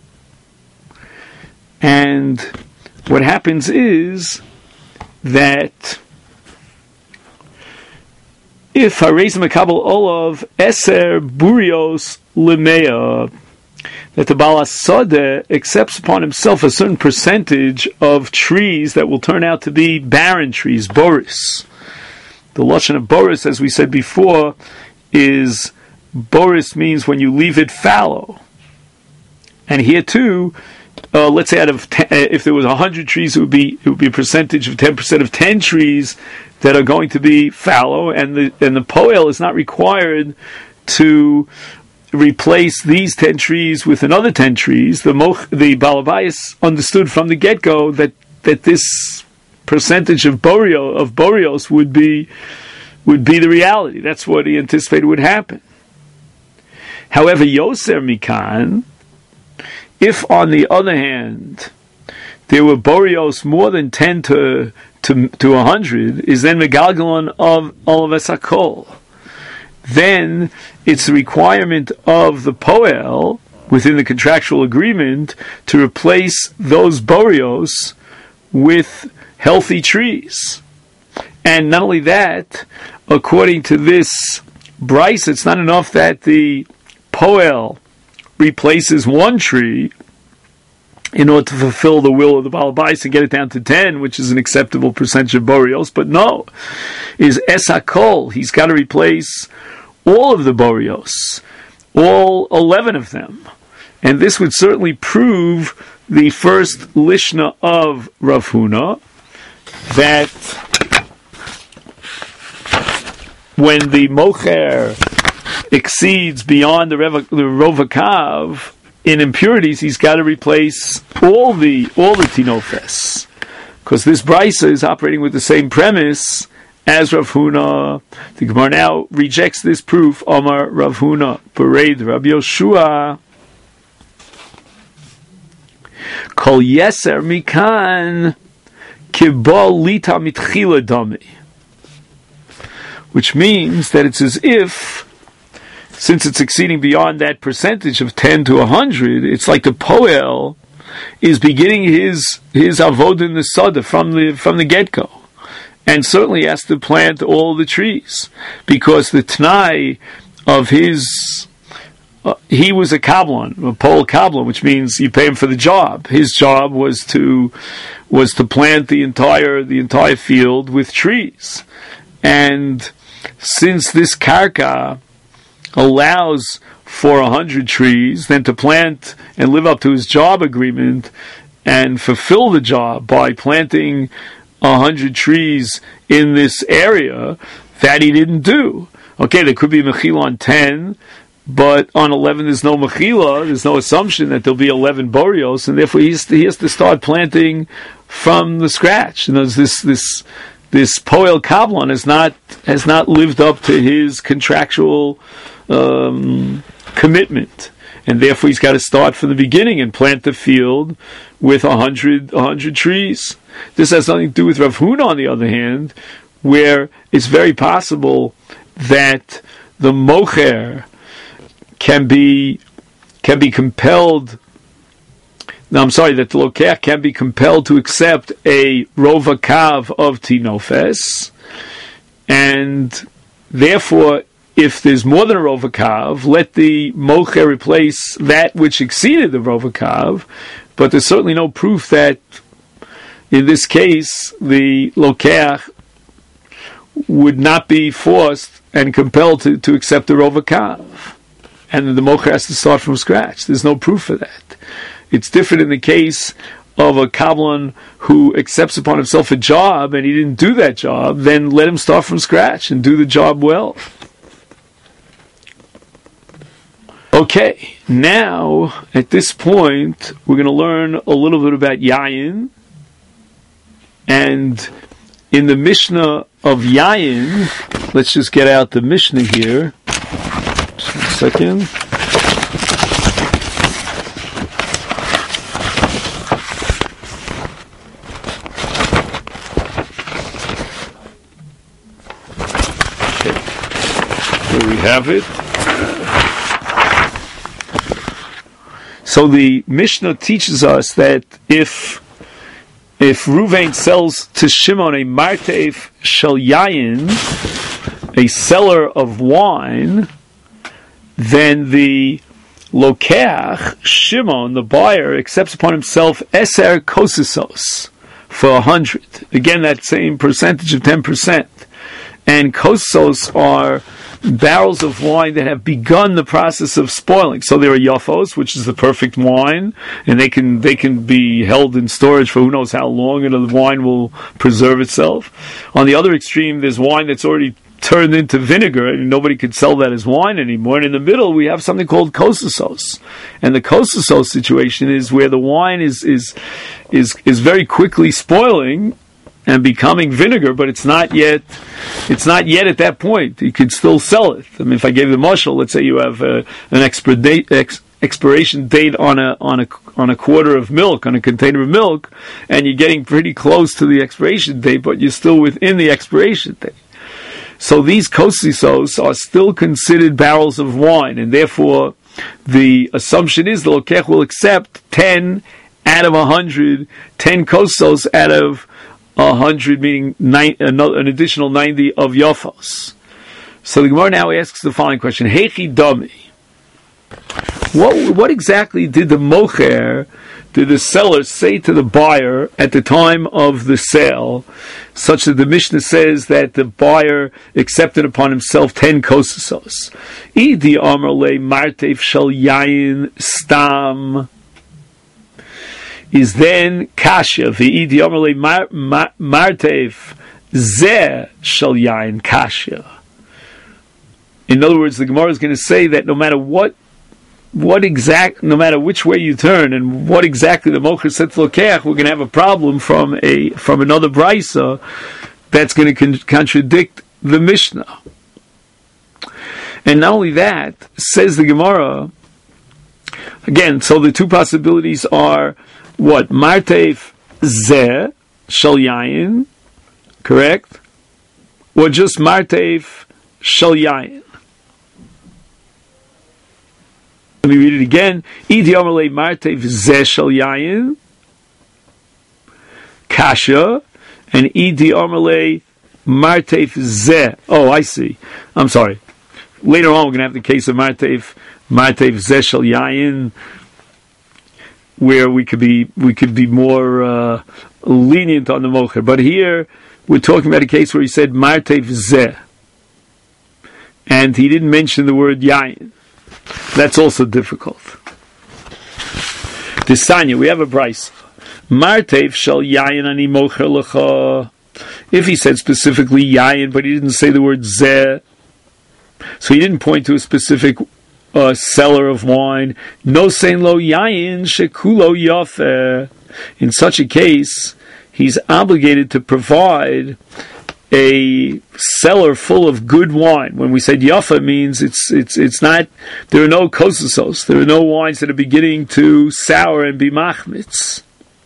And what happens is that if Harez Makabel Olav Eser Burios Limea, that the Baal HaSodeh accepts upon himself a certain percentage of trees that will turn out to be barren trees, boris. The lashon of boris, as we said before, is boris means when you leave it fallow. And here too, let's say out of if there was 100 trees, it would be a percentage of 10% of 10 trees that are going to be fallow, and the poel is not required to replace these 10 trees with another 10 trees. The Balabayas understood from the get-go that this percentage of boreos would be the reality. That's what he anticipated would happen. However, Yoser Mikan, if on the other hand there were boreos more than 10 to 100, is then Megalgalon of Olav Esakol. Then it's the requirement of the poel within the contractual agreement to replace those boreos with healthy trees. And not only that, according to this Bryce, it's not enough that the poel replaces one tree, in order to fulfill the will of the Baal Bais and get it down to 10, which is an acceptable percentage of Boreos. But no, is Esakol. He's got to replace all of the Boreos, all 11 of them. And this would certainly prove the first Lishna of Rav Huna, that when the Mocher exceeds beyond the Rovakav in impurities, he's got to replace all the Tinofes, because this Brisa is operating with the same premise as Rav Huna. The Gemara now rejects this proof. Omar Rav Huna, Bereid Rabbi Yoshua, Kol Yeser Mikan Kibol Lita Mitchila Dami, which means that it's as if, since it's exceeding beyond that percentage of 10 to 100, it's like the Poel is beginning his Avod in the Sada from the get-go. And certainly has to plant all the trees, because the T'nai of his, he was a Kablan, a Poel Kablan, which means you pay him for the job. His job was to plant the entire field with trees. And since this Karka allows for 100 trees, then to plant and live up to his job agreement and fulfill the job by planting 100 trees in this area, that he didn't do. Okay, there could be Mechila on 10, but on 11 there's no Mechila, there's no assumption that there'll be 11 Boreos, and therefore he has to start planting from the scratch. And there's this Poel Kablan has not lived up to his contractual commitment, and therefore he's got to start from the beginning and plant the field with 100 trees. This has nothing to do with Rav Huna, on the other hand, where it's very possible that the Mocher can be compelled. No, I'm sorry, that the Lokech can be compelled to accept a Rovakav of Tinofes, and therefore, if there's more than a Rovakav, let the Mocher replace that which exceeded the Rovakav, but there's certainly no proof that in this case the Lokech would not be forced and compelled to accept the Rovakav, and the Mocher has to start from scratch. There's no proof for that. It's different in the case of a Kablan who accepts upon himself a job and he didn't do that job, then let him start from scratch and do the job well. Okay, now at this point we're going to learn a little bit about Yayin, and in the Mishnah of Yayin, let's just get out the Mishnah here. Just 1 second. Okay, here we have it. So the Mishnah teaches us that if Ruvain sells to Shimon a marteif shel yayin, a seller of wine, then the Lokeach, Shimon, the buyer, accepts upon himself eser kosisos for 100. Again, that same percentage of 10%. And kosisos are barrels of wine that have begun the process of spoiling. So there are yafos, which is the perfect wine, and they can be held in storage for who knows how long, and the wine will preserve itself. On the other extreme, there's wine that's already turned into vinegar, and nobody could sell that as wine anymore. And in the middle, we have something called kosisos. And the kosisos situation is where the wine is very quickly spoiling and becoming vinegar, but it's not yet at that point. You could still sell it. I mean, if I gave the mashal, let's say you have an expiration date on a quarter of milk, on a container of milk, and you're getting pretty close to the expiration date, but you're still within the expiration date. So these kosisos are still considered barrels of wine, and therefore the assumption is the lokech will accept 10 out of 100, 10 kosisos out of 100, meaning an additional 90 of yafos. So the Gemara now asks the following question: Heichi dami. What exactly did the mocher did the seller say to the buyer at the time of the sale, such that the Mishnah says that the buyer accepted upon himself 10 kosasos? Idi amar le martev shel yayin stam is then kasha. V'idi amar le martev zeh shel yayin kasha. In other words, the Gemara is going to say that no matter no matter which way you turn and what exactly the mocher said to Lokeach, we're going to have a problem from another brisa that's going to contradict the Mishnah. And not only that, says the Gemara, again, so the two possibilities are what? Martev zeh shel yayin, correct? Or just martev shel yayin. Let me read it again. Idi amalei martev zeh shel yayin kasha, and idi amalei martev zeh. Oh, I see. I'm sorry. Later on, we're going to have the case of martev zeh shel yayin, where we could be more lenient on the mocher. But here we're talking about a case where he said martev zeh, and he didn't mention the word yayin. That's also difficult. Tisanya, we have a brisa. Martev shel yayin ani mocher lecha. If he said specifically yayin, but he didn't say the word zeh, so he didn't point to a specific seller of wine. No sein lo yayin shekulo yafeh. In such a case, he's obligated to provide a cellar full of good wine. When we said yafa, means it's not. There are no kosasos. There are no wines that are beginning to sour and be machmitz.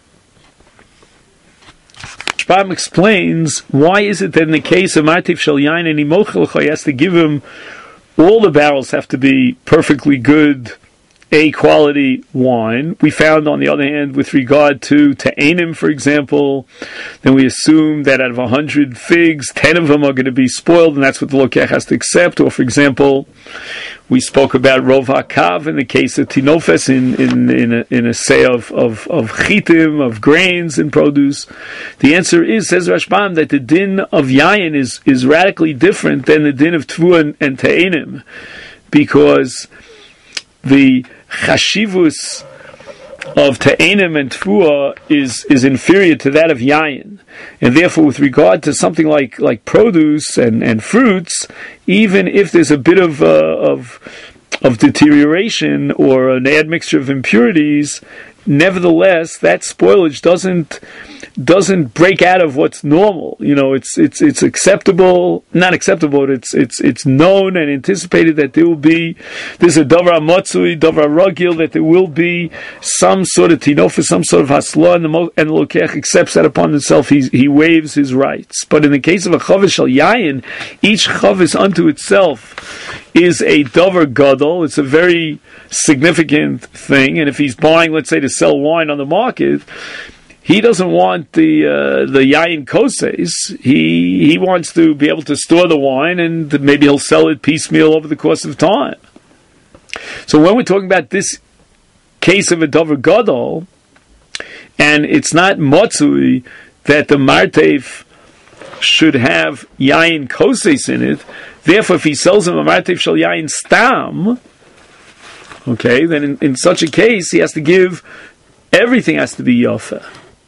Shpam explains why is it that in the case of martev shel yayin and imochel, he has to give him all the barrels have to be perfectly good, A quality wine. We found, on the other hand, with regard to Ta'anim, for example, then we assume that out of 100 figs, 10 of them are going to be spoiled, and that's what the Lokech has to accept. Or, for example, we spoke about Rov HaKav in the case of Tinofes in a say of chitim, of grains and produce. The answer is, says Rashbam, that the din of Yayin is radically different than the din of Tvu and Ta'anim, because the chashivus of Ta'anim and Tfuah is inferior to that of Yayin. And therefore, with regard to something like produce and fruits, even if there's a bit of deterioration or an admixture of impurities, nevertheless, that spoilage doesn't break out of what's normal. You know, it's acceptable, not acceptable, but it's known and anticipated that there's a davar matzui, davar ragil, that there will be some sort of tinofa, some sort of hasla, and the lokech accepts that upon himself. He waives his rights. But in the case of a chavis shel yayin, each chavis unto itself is a davar gadol. It's a very significant thing, and if he's buying, let's say, to sell wine on the market, he doesn't want the yayin koses. He wants to be able to store the wine, and maybe he'll sell it piecemeal over the course of time. So when we're talking about this case of a davar gadol, and it's not matzui that the martev should have yayin koses in it, therefore if he sells him a martev shel yayin stam, okay, then in such a case he has to give, everything has to be yafa.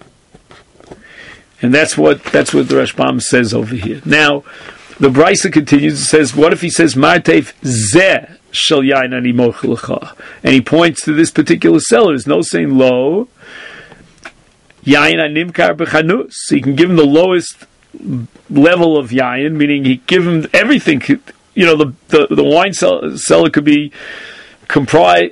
And that's what the Rashbam says over here. Now, the Brisa continues and says, what if he says martev zeh shel yayin ani mochel lecha, and he points to this particular seller? There's no saying lo yayin animkar b'chanus. So he can give him the lowest level of yayin, meaning he give him everything. You know, the wine seller could be comprised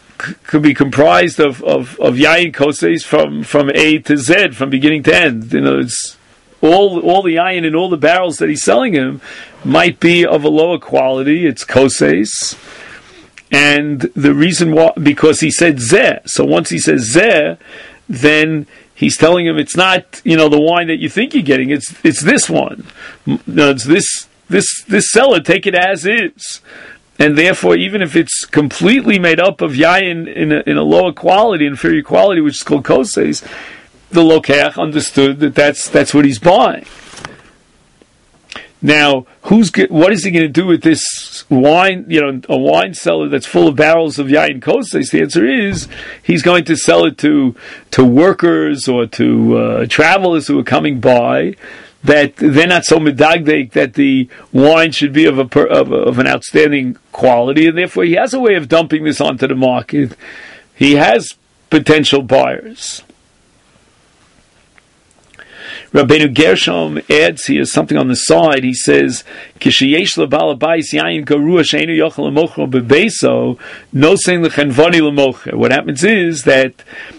of yayin koses from A to Z, from beginning to end. You know, it's all the yayin in all the barrels that he's selling him might be of a lower quality. It's koses, and the reason why, because he said zeh. So once he says zeh, then he's telling him it's not, you know, the wine that you think you're getting. It's this one. No, it's this seller. Take it as is. and therefore, even if it's completely made up of yayin in a lower quality, inferior quality, which is called koses, the lokeach understood that that's what he's buying. Now, what is he going to do with this wine? A wine cellar that's full of barrels of yayin koses. The answer is he's going to sell it to workers or to travelers who are coming by. That they're not so medagdek that the wine should be of an outstanding quality, and therefore he has a way of dumping this onto the market. He has potential buyers. Rabbeinu Gershom adds here something on the side. He says, "Kisheyesh lebal habayis yayin garua she'einu yochel lemocher bebeso, no sein lechenvani lemocher." What happens is that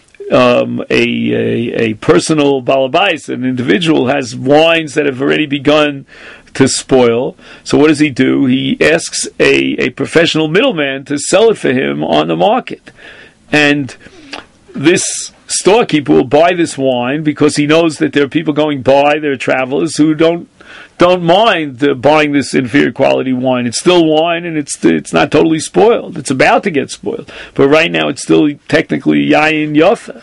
a personal balabais, an individual, has wines that have already begun to spoil. So what does he do? He asks a professional middleman to sell it for him on the market, and this storekeeper will buy this wine because he knows that there are people going by, there are travelers who don't mind buying this inferior quality wine. It's still wine, and it's not totally spoiled. It's about to get spoiled, but right now it's still technically yayin yafa.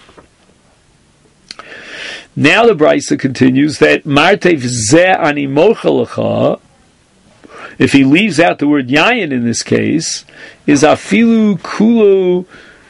Now the Brisa continues that martev zeh ani mocha lecha, if he leaves out the word yayin in this case, is afilu kulo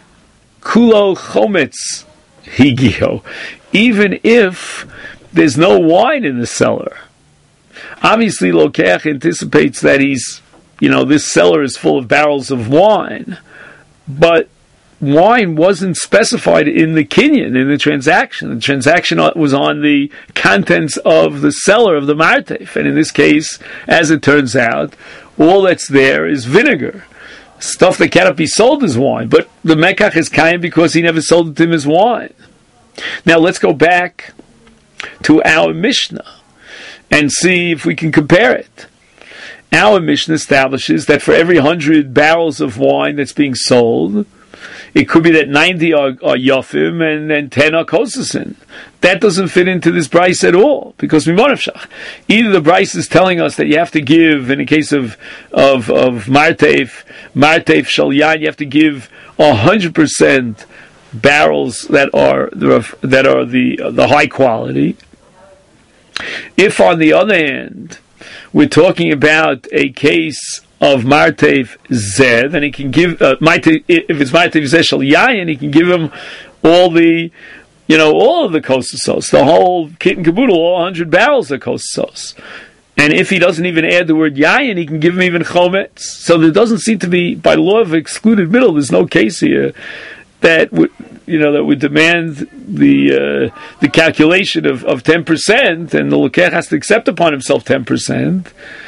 chometz higio, even if there's no wine in the cellar. Obviously, Lokeach anticipates that this cellar is full of barrels of wine, but wine wasn't specified in the kinyan, in the transaction. The transaction was on the contents of the cellar of the martef, and in this case, as it turns out, all that's there is vinegar. Stuff that cannot be sold as wine, but the Mekach is kaim because he never sold it to him as wine. Now let's go back to our Mishnah and see if we can compare it. Our Mishnah establishes that for every 100 barrels of wine that's being sold, it could be that 90 are yofim and then 10 are kosesin. That doesn't fit into this Bryce at all, because either the Bryce is telling us that you have to give, in the case of martef shalyan, you have to give 100% barrels that are the high quality. If, on the other hand, we're talking about a case of martef zeh, then he can give if it's martef zeh shel yayin, he can give him all of the kosesos, the whole kit and caboodle, all 100 barrels of kosesos. And if he doesn't even add the word yayin, he can give him even chometz. So there doesn't seem to be, by law of excluded middle, there's no case here that would demand the calculation of 10%, and the Lokech has to accept upon himself 10%.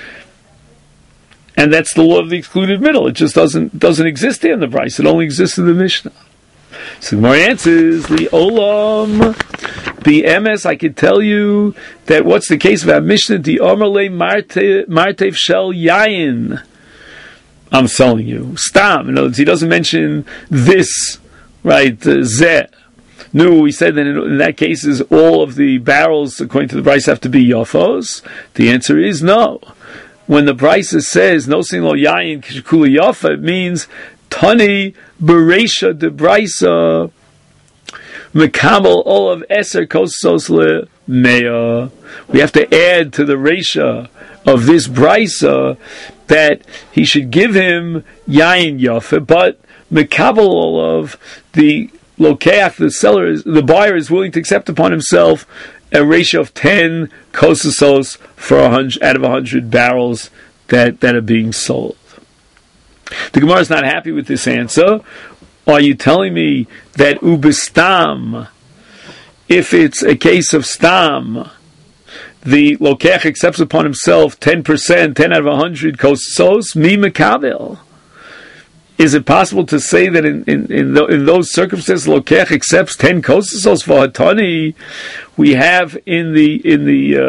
And that's the law of the excluded middle. It just doesn't exist there in the Bryce. It only exists in the Mishnah. So the Gemara answers, the Olam BMS, I could tell you that what's the case of our Mishnah, the Omerle Martev Shel Yayin. I'm telling you. Stam. In other words, he doesn't mention this, right, Zeh. No, we said that in that case, is all of the barrels, according to the Bryce, have to be Yafos. The answer is no. When the Brisa says no single yayin kishkula yafa, it means tani bereisha de Brisa mekabel olav eser kosos le mea. We have to add to the reisha of this Brisa that he should give him yayin yafa, but mekabel olav, the lokeach, the seller, the buyer is willing to accept upon himself a ratio of 10 kosesos for 100 out of 100 barrels that are being sold. The Gemara is not happy with this answer. Are you telling me that ubistam, if it's a case of stam, the lokech accepts upon himself 10%, 10 out of 100 kosesos, mi mekabel? Is it possible to say that in those circumstances, Lokech accepts 10 kosesos for Hatani? We have in the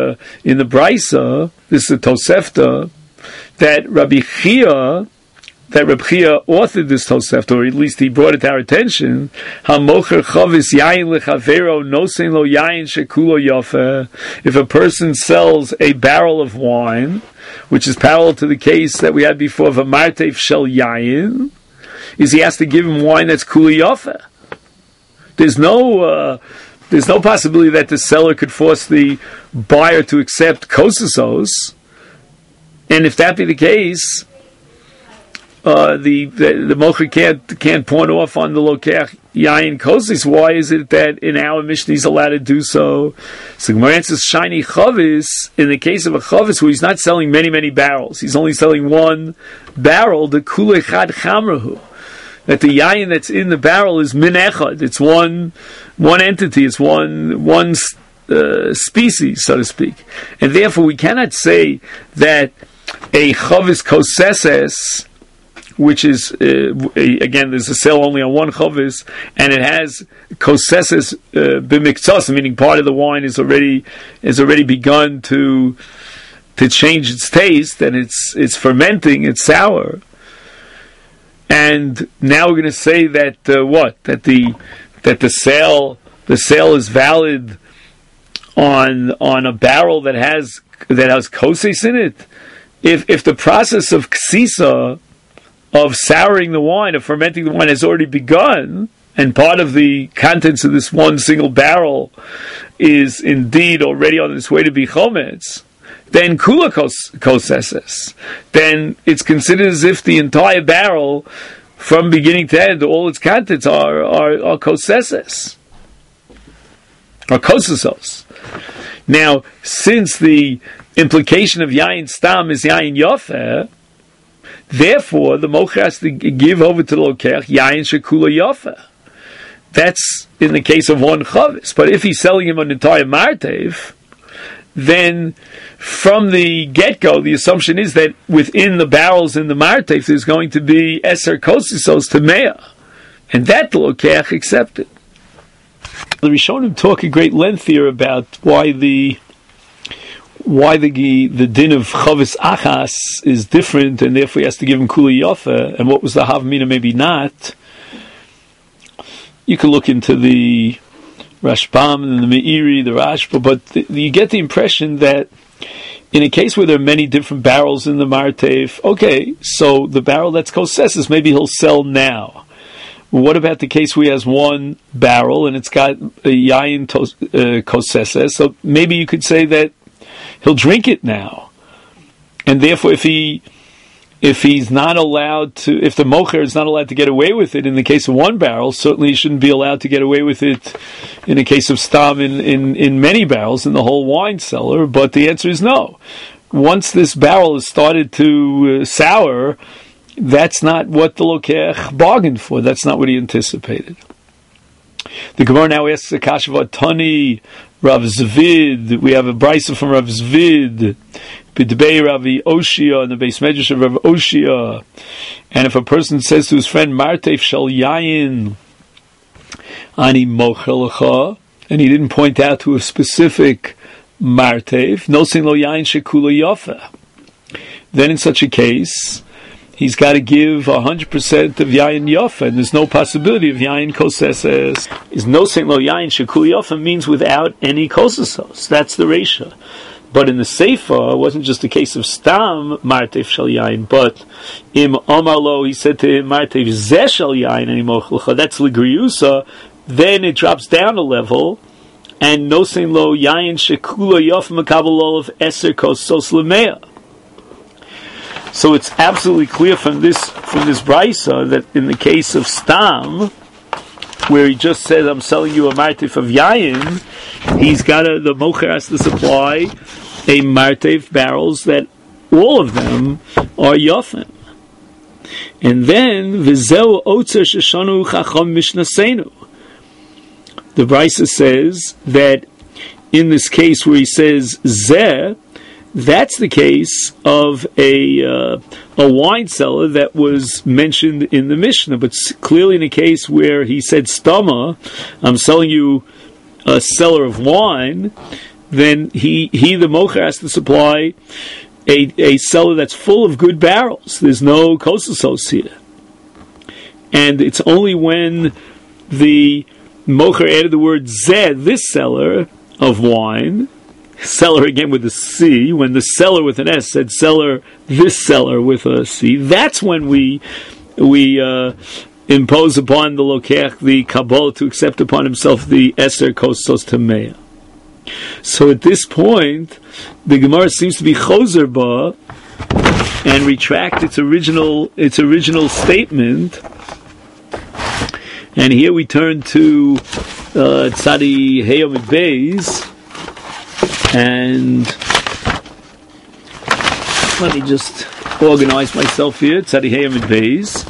Brisa, this is the Tosefta, that Rabbi Chia, that Reb Chia authored this Tosefta, or at least he brought it to our attention. HaMocher chavis yayin lechavero nosein lo yayin shekulo yofe. If a person sells a barrel of wine, which is parallel to the case that we had before of a martev shel yayin, is he has to give him wine that's kula yofe. There's no possibility that the seller could force the buyer to accept kosesos, and if that be the case, the mocher can't point off on the lokech yayin kosis. Why is it that in our Mishnah he's allowed to do so? So Gemara answers shiny chavis in the case of a chavis where he's not selling many barrels, he's only selling one barrel. The kule chad chamrahu, that the yayin that's in the barrel is min echad. It's one entity. It's one species, so to speak, and therefore we cannot say that a chavis koseses, which is again, there's a sale only on one chavis, and it has koseses b'miktzos, meaning part of the wine is already begun to change its taste, and it's fermenting, it's sour. And now we're going to say that that the sale is valid on a barrel that has koses in it. If the process of ksisa, of souring the wine, of fermenting the wine, has already begun, and part of the contents of this one single barrel is indeed already on its way to be chometz, then kula koseses. Then it's considered as if the entire barrel, from beginning to end, all its contents are koseses, or kosesos. Now, since the implication of yayin stam is yayin yofeh, therefore the mocher has to give over to the lokech yayin shekula yofeh. That's in the case of one chavis. But if he's selling him an entire martev, then from the get-go, the assumption is that within the barrels in the martev there's going to be eser kosisos to mea, and that the lokech accepted. The Rishonim talk at great length here about why the din of chavis achas is different, and therefore he has to give him kula yofa, and what was the havamina, maybe not. You can look into the Rashbam and the Meiri, the Rashba, but you get the impression that in a case where there are many different barrels in the martev, okay, so the barrel that's koseses, maybe he'll sell now. What about the case where he has one barrel and it's got a yayin koseses? So maybe you could say that he'll drink it now, and therefore if he's not allowed to, if the mocher is not allowed to get away with it in the case of one barrel, certainly he shouldn't be allowed to get away with it in the case of stam in many barrels in the whole wine cellar. But the answer is no. Once this barrel has started to sour, that's not what the lokech bargained for. That's not what he anticipated. The Gemara now asks a kasha of Tani Rav Zvid. We have a brisa from Rav Zvid, B'dbei Ravi Oshia, and the base medrash of Rav Oshia. And if a person says to his friend, Martev shel yayin ani mochel, and he didn't point out to a specific martev, nosin lo yayin shekula yafa, then in such a case he's got to give 100% of yayin yafa, and there's no possibility of yayin koseses. Is nosin lo yayin shekula yafa means without any kosesos. That's the reisha. But in the Seifa, it wasn't just a case of stam martev shel yain, but im omar lo, he said to him, martev zeh shel yain ani mochlecha, that's ligriusa. Then it drops down a level, and nosein lo yain shekula yof makabel of eser kosos lemea. So it's absolutely clear from this brisa that in the case of stam, where he just said, I'm selling you a martev of yayin, the mocher has to supply a martev barrels that all of them are yofim. And then, v'zeu otzer sheshanu chacham mishnasenu. The brisa says that in this case where he says zeh, that's the case of a wine cellar that was mentioned in the Mishnah, but clearly in a case where he said stama, I'm selling you a cellar of wine, then he the mocher has to supply a cellar that's full of good barrels. There's no kosasos here. And it's only when the mocher added the word zeh, this cellar of wine, cellar again with a C, when the seller with an S said cellar, this cellar with a C, that's when we impose upon the lokech, the kabbalah, to accept upon himself the eser kostos tameya. So at this point, the Gemara seems to be chozer ba and retract its original statement. And here we turn to Tzadi Heyom Beis, and let me just organize myself here. Tzadi Heyom Beis.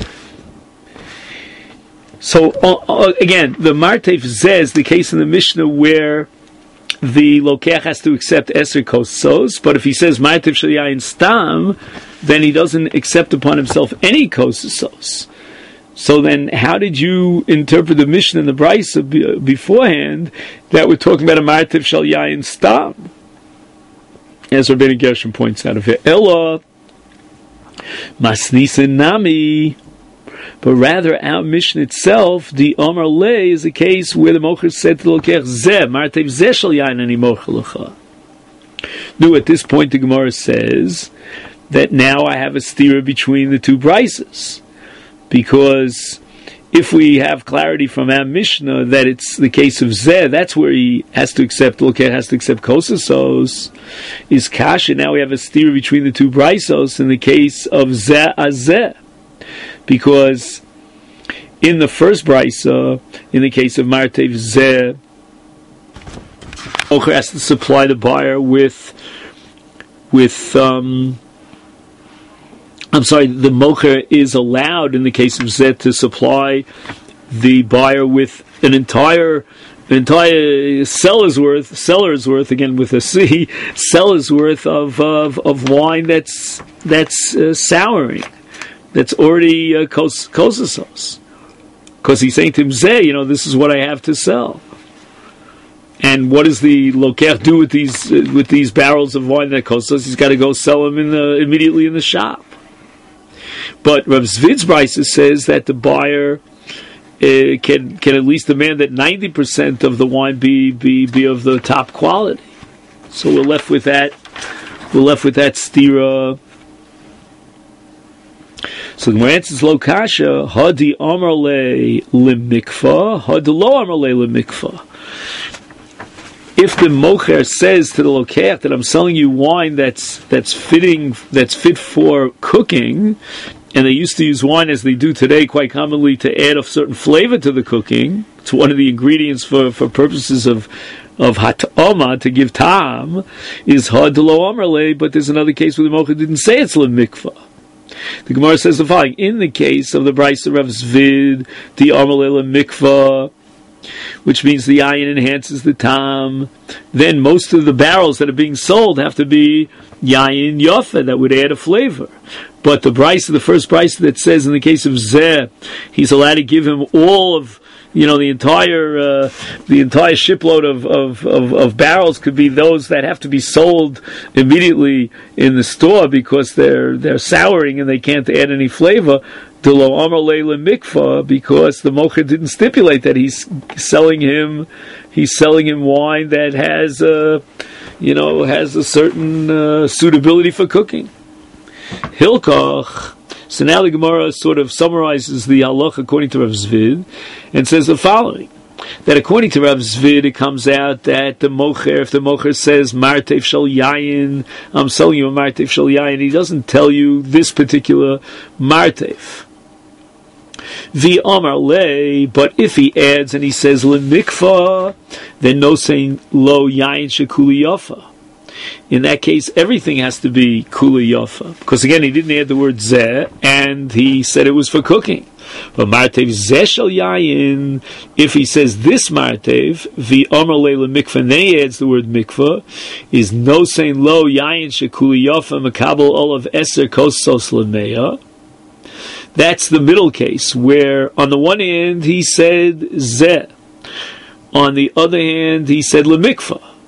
So again, the Martev Zeh is the case in the Mishnah where the Lokech has to accept Eser Kosos, but if he says Martev Shel Yayin Stam, then he doesn't accept upon himself any Kosos. So then, how did you interpret the Mishnah and the Brisa beforehand that we're talking about a Martev Shel Yayin Stam? As Rabbeinu Gershom points out of here, Ella Masnisin Nami. But rather, our Mishnah itself, the Omar Lei, is a case where the Mocher said to the Lokech, Zeh, Martev Zeh Shel Yayin Ani Mocher L'cha. Now, at this point, the Gemara says that now I have a stira between the two Brises. Because if we have clarity from our Mishnah that it's the case of Zeh, that's where he has to accept, the Lokech has to accept Kosasos, is Kasha. Now we have a stira between the two Brisos in the case of Zeh Azeh. Because in the first brisa, in the case of Martev Zeh, Mocher has to supply the buyer the Mocher is allowed in the case of Zeh to supply the buyer with an entire seller's worth again with a C, seller's worth of wine that's souring. That's already kosasos. Because he's saying to him, Zeh, this is what I have to sell. And what does the lokech do with these barrels of wine that kosasos? He's got to go sell them immediately in the shop. But Rav Zvid's Brisa says that the buyer can at least demand that 90% of the wine be of the top quality. So we're left with that stira. So the Gemara answers lo kasha, hadi amar le limikva, hadi lo amar le limikva. If the mocher says to the lokech that I'm selling you wine that's fit for cooking, and they used to use wine as they do today quite commonly to add a certain flavor to the cooking, it's one of the ingredients for purposes of hat'ama, to give ta'am, is hadi lo amar le, but there's another case where the mocher didn't say it's limikva. The Gemara says the following: in the case of the Brisa Rav Zvid, the Amalela Mikvah, which means the ayin enhances the tam, then most of the barrels that are being sold have to be yayin yofa, that would add a flavor. But the first Brisa that says in the case of Zeh, he's allowed to give him all of the entire shipload of barrels could be those that have to be sold immediately in the store because they're souring and they can't add any flavor. Delo Amar Leila Mikvah, because the mocher didn't stipulate that he's selling him wine that has a certain suitability for cooking. Hilkoch. So now the Gemara sort of summarizes the halach according to Rav Zvid and says the following: that according to Rav Zvid, it comes out that if the mocher says Martev Shel Yayin, I'm selling you a Martev Shel Yayin, he doesn't tell you this particular Martev. The Amar Le, but if he adds and he says Lemikva, then no saying Lo Yayin Shekuli Yafa. In that case, everything has to be kula yafa, because again, he didn't add the word zeh, and he said it was for cooking. But martev zeh shel yayin, if he says this martev, the amar leila mikvah, and then he adds the word mikvah, is no saying lo yayin shekula yafa makabel olav eser kosos lemeya. That's the middle case, where on the one hand he said zeh, on the other hand he said lemikvah.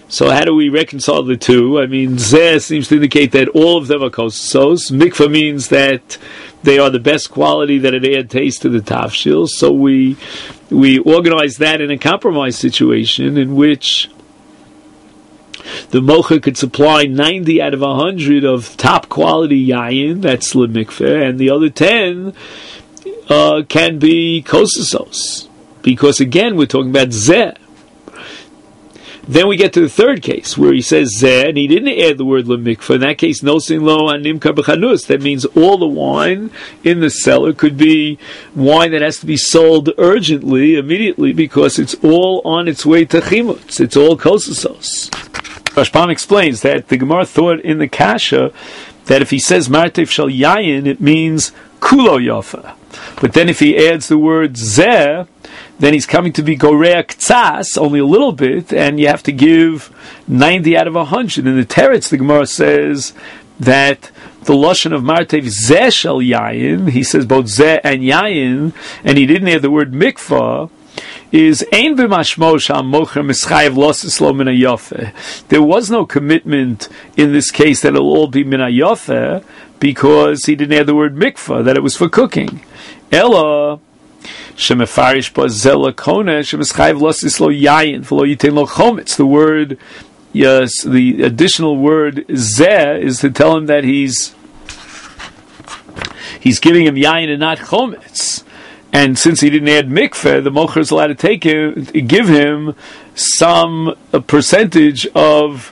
So how do we reconcile the two? I mean, Zeh seems to indicate that all of them are kosos. Mikvah means that they are the best quality, that it add taste to the tafshil. So we organize that in a compromise situation in which the mocha could supply 90 out of 100 of top quality yayin, that's lemikveh, and the other 10 can be kosos. Because again, we're talking about Zeh. Then we get to the third case where he says Zeh, and he didn't add the word lemikveh. In that case, nosin lo animkar b'chanus. That means all the wine in the cellar could be wine that has to be sold urgently, immediately, because it's all on its way to chimutz. It's all kosos. Rashbam explains that the Gemara thought in the Kasha that if he says martev shel yayin, it means kulo yofa. But then if he adds the word Zeh, then he's coming to be gorea ktsas, only a little bit, and you have to give 90 out of 100. In the Teretz, the Gemara says that the lashon of martev zeh shel yayin, he says both zeh and yayin, and he didn't add the word mikvah, is ein b'mashmo sha'mocher mischayev losis lo min hayofeh. There was no commitment in this case that it'll all be min hayofeh, because he didn't add the word mikvah, that it was for cooking. Ella shemefarish ba zeh lakona shemischayev losis lo yayin v'lo yitein lo chometz. The word, yes, the additional word zeh is to tell him that he's giving him yayin and not chometz. And since he didn't add mikveh, the mocher is allowed to give him a percentage of.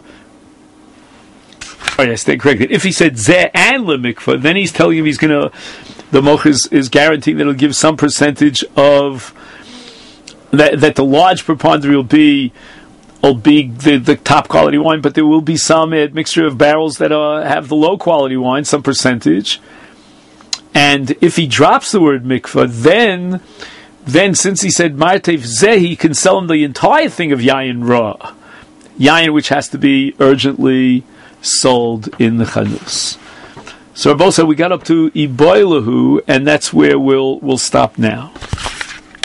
Oh, yes, they corrected. If he said zeh and lemikveh, then he's telling him the mocher is guaranteeing that he'll give some percentage of that. The large preponderance will be the top quality wine, but there will be some mixture of barrels that have the low quality wine, some percentage. And if he drops the word mikvah, then since he said martev zeh, he can sell him the entire thing of yayin raw, yayin which has to be urgently sold in the chanus. So Rabbi said we got up to iboilahu, and that's where we'll stop now.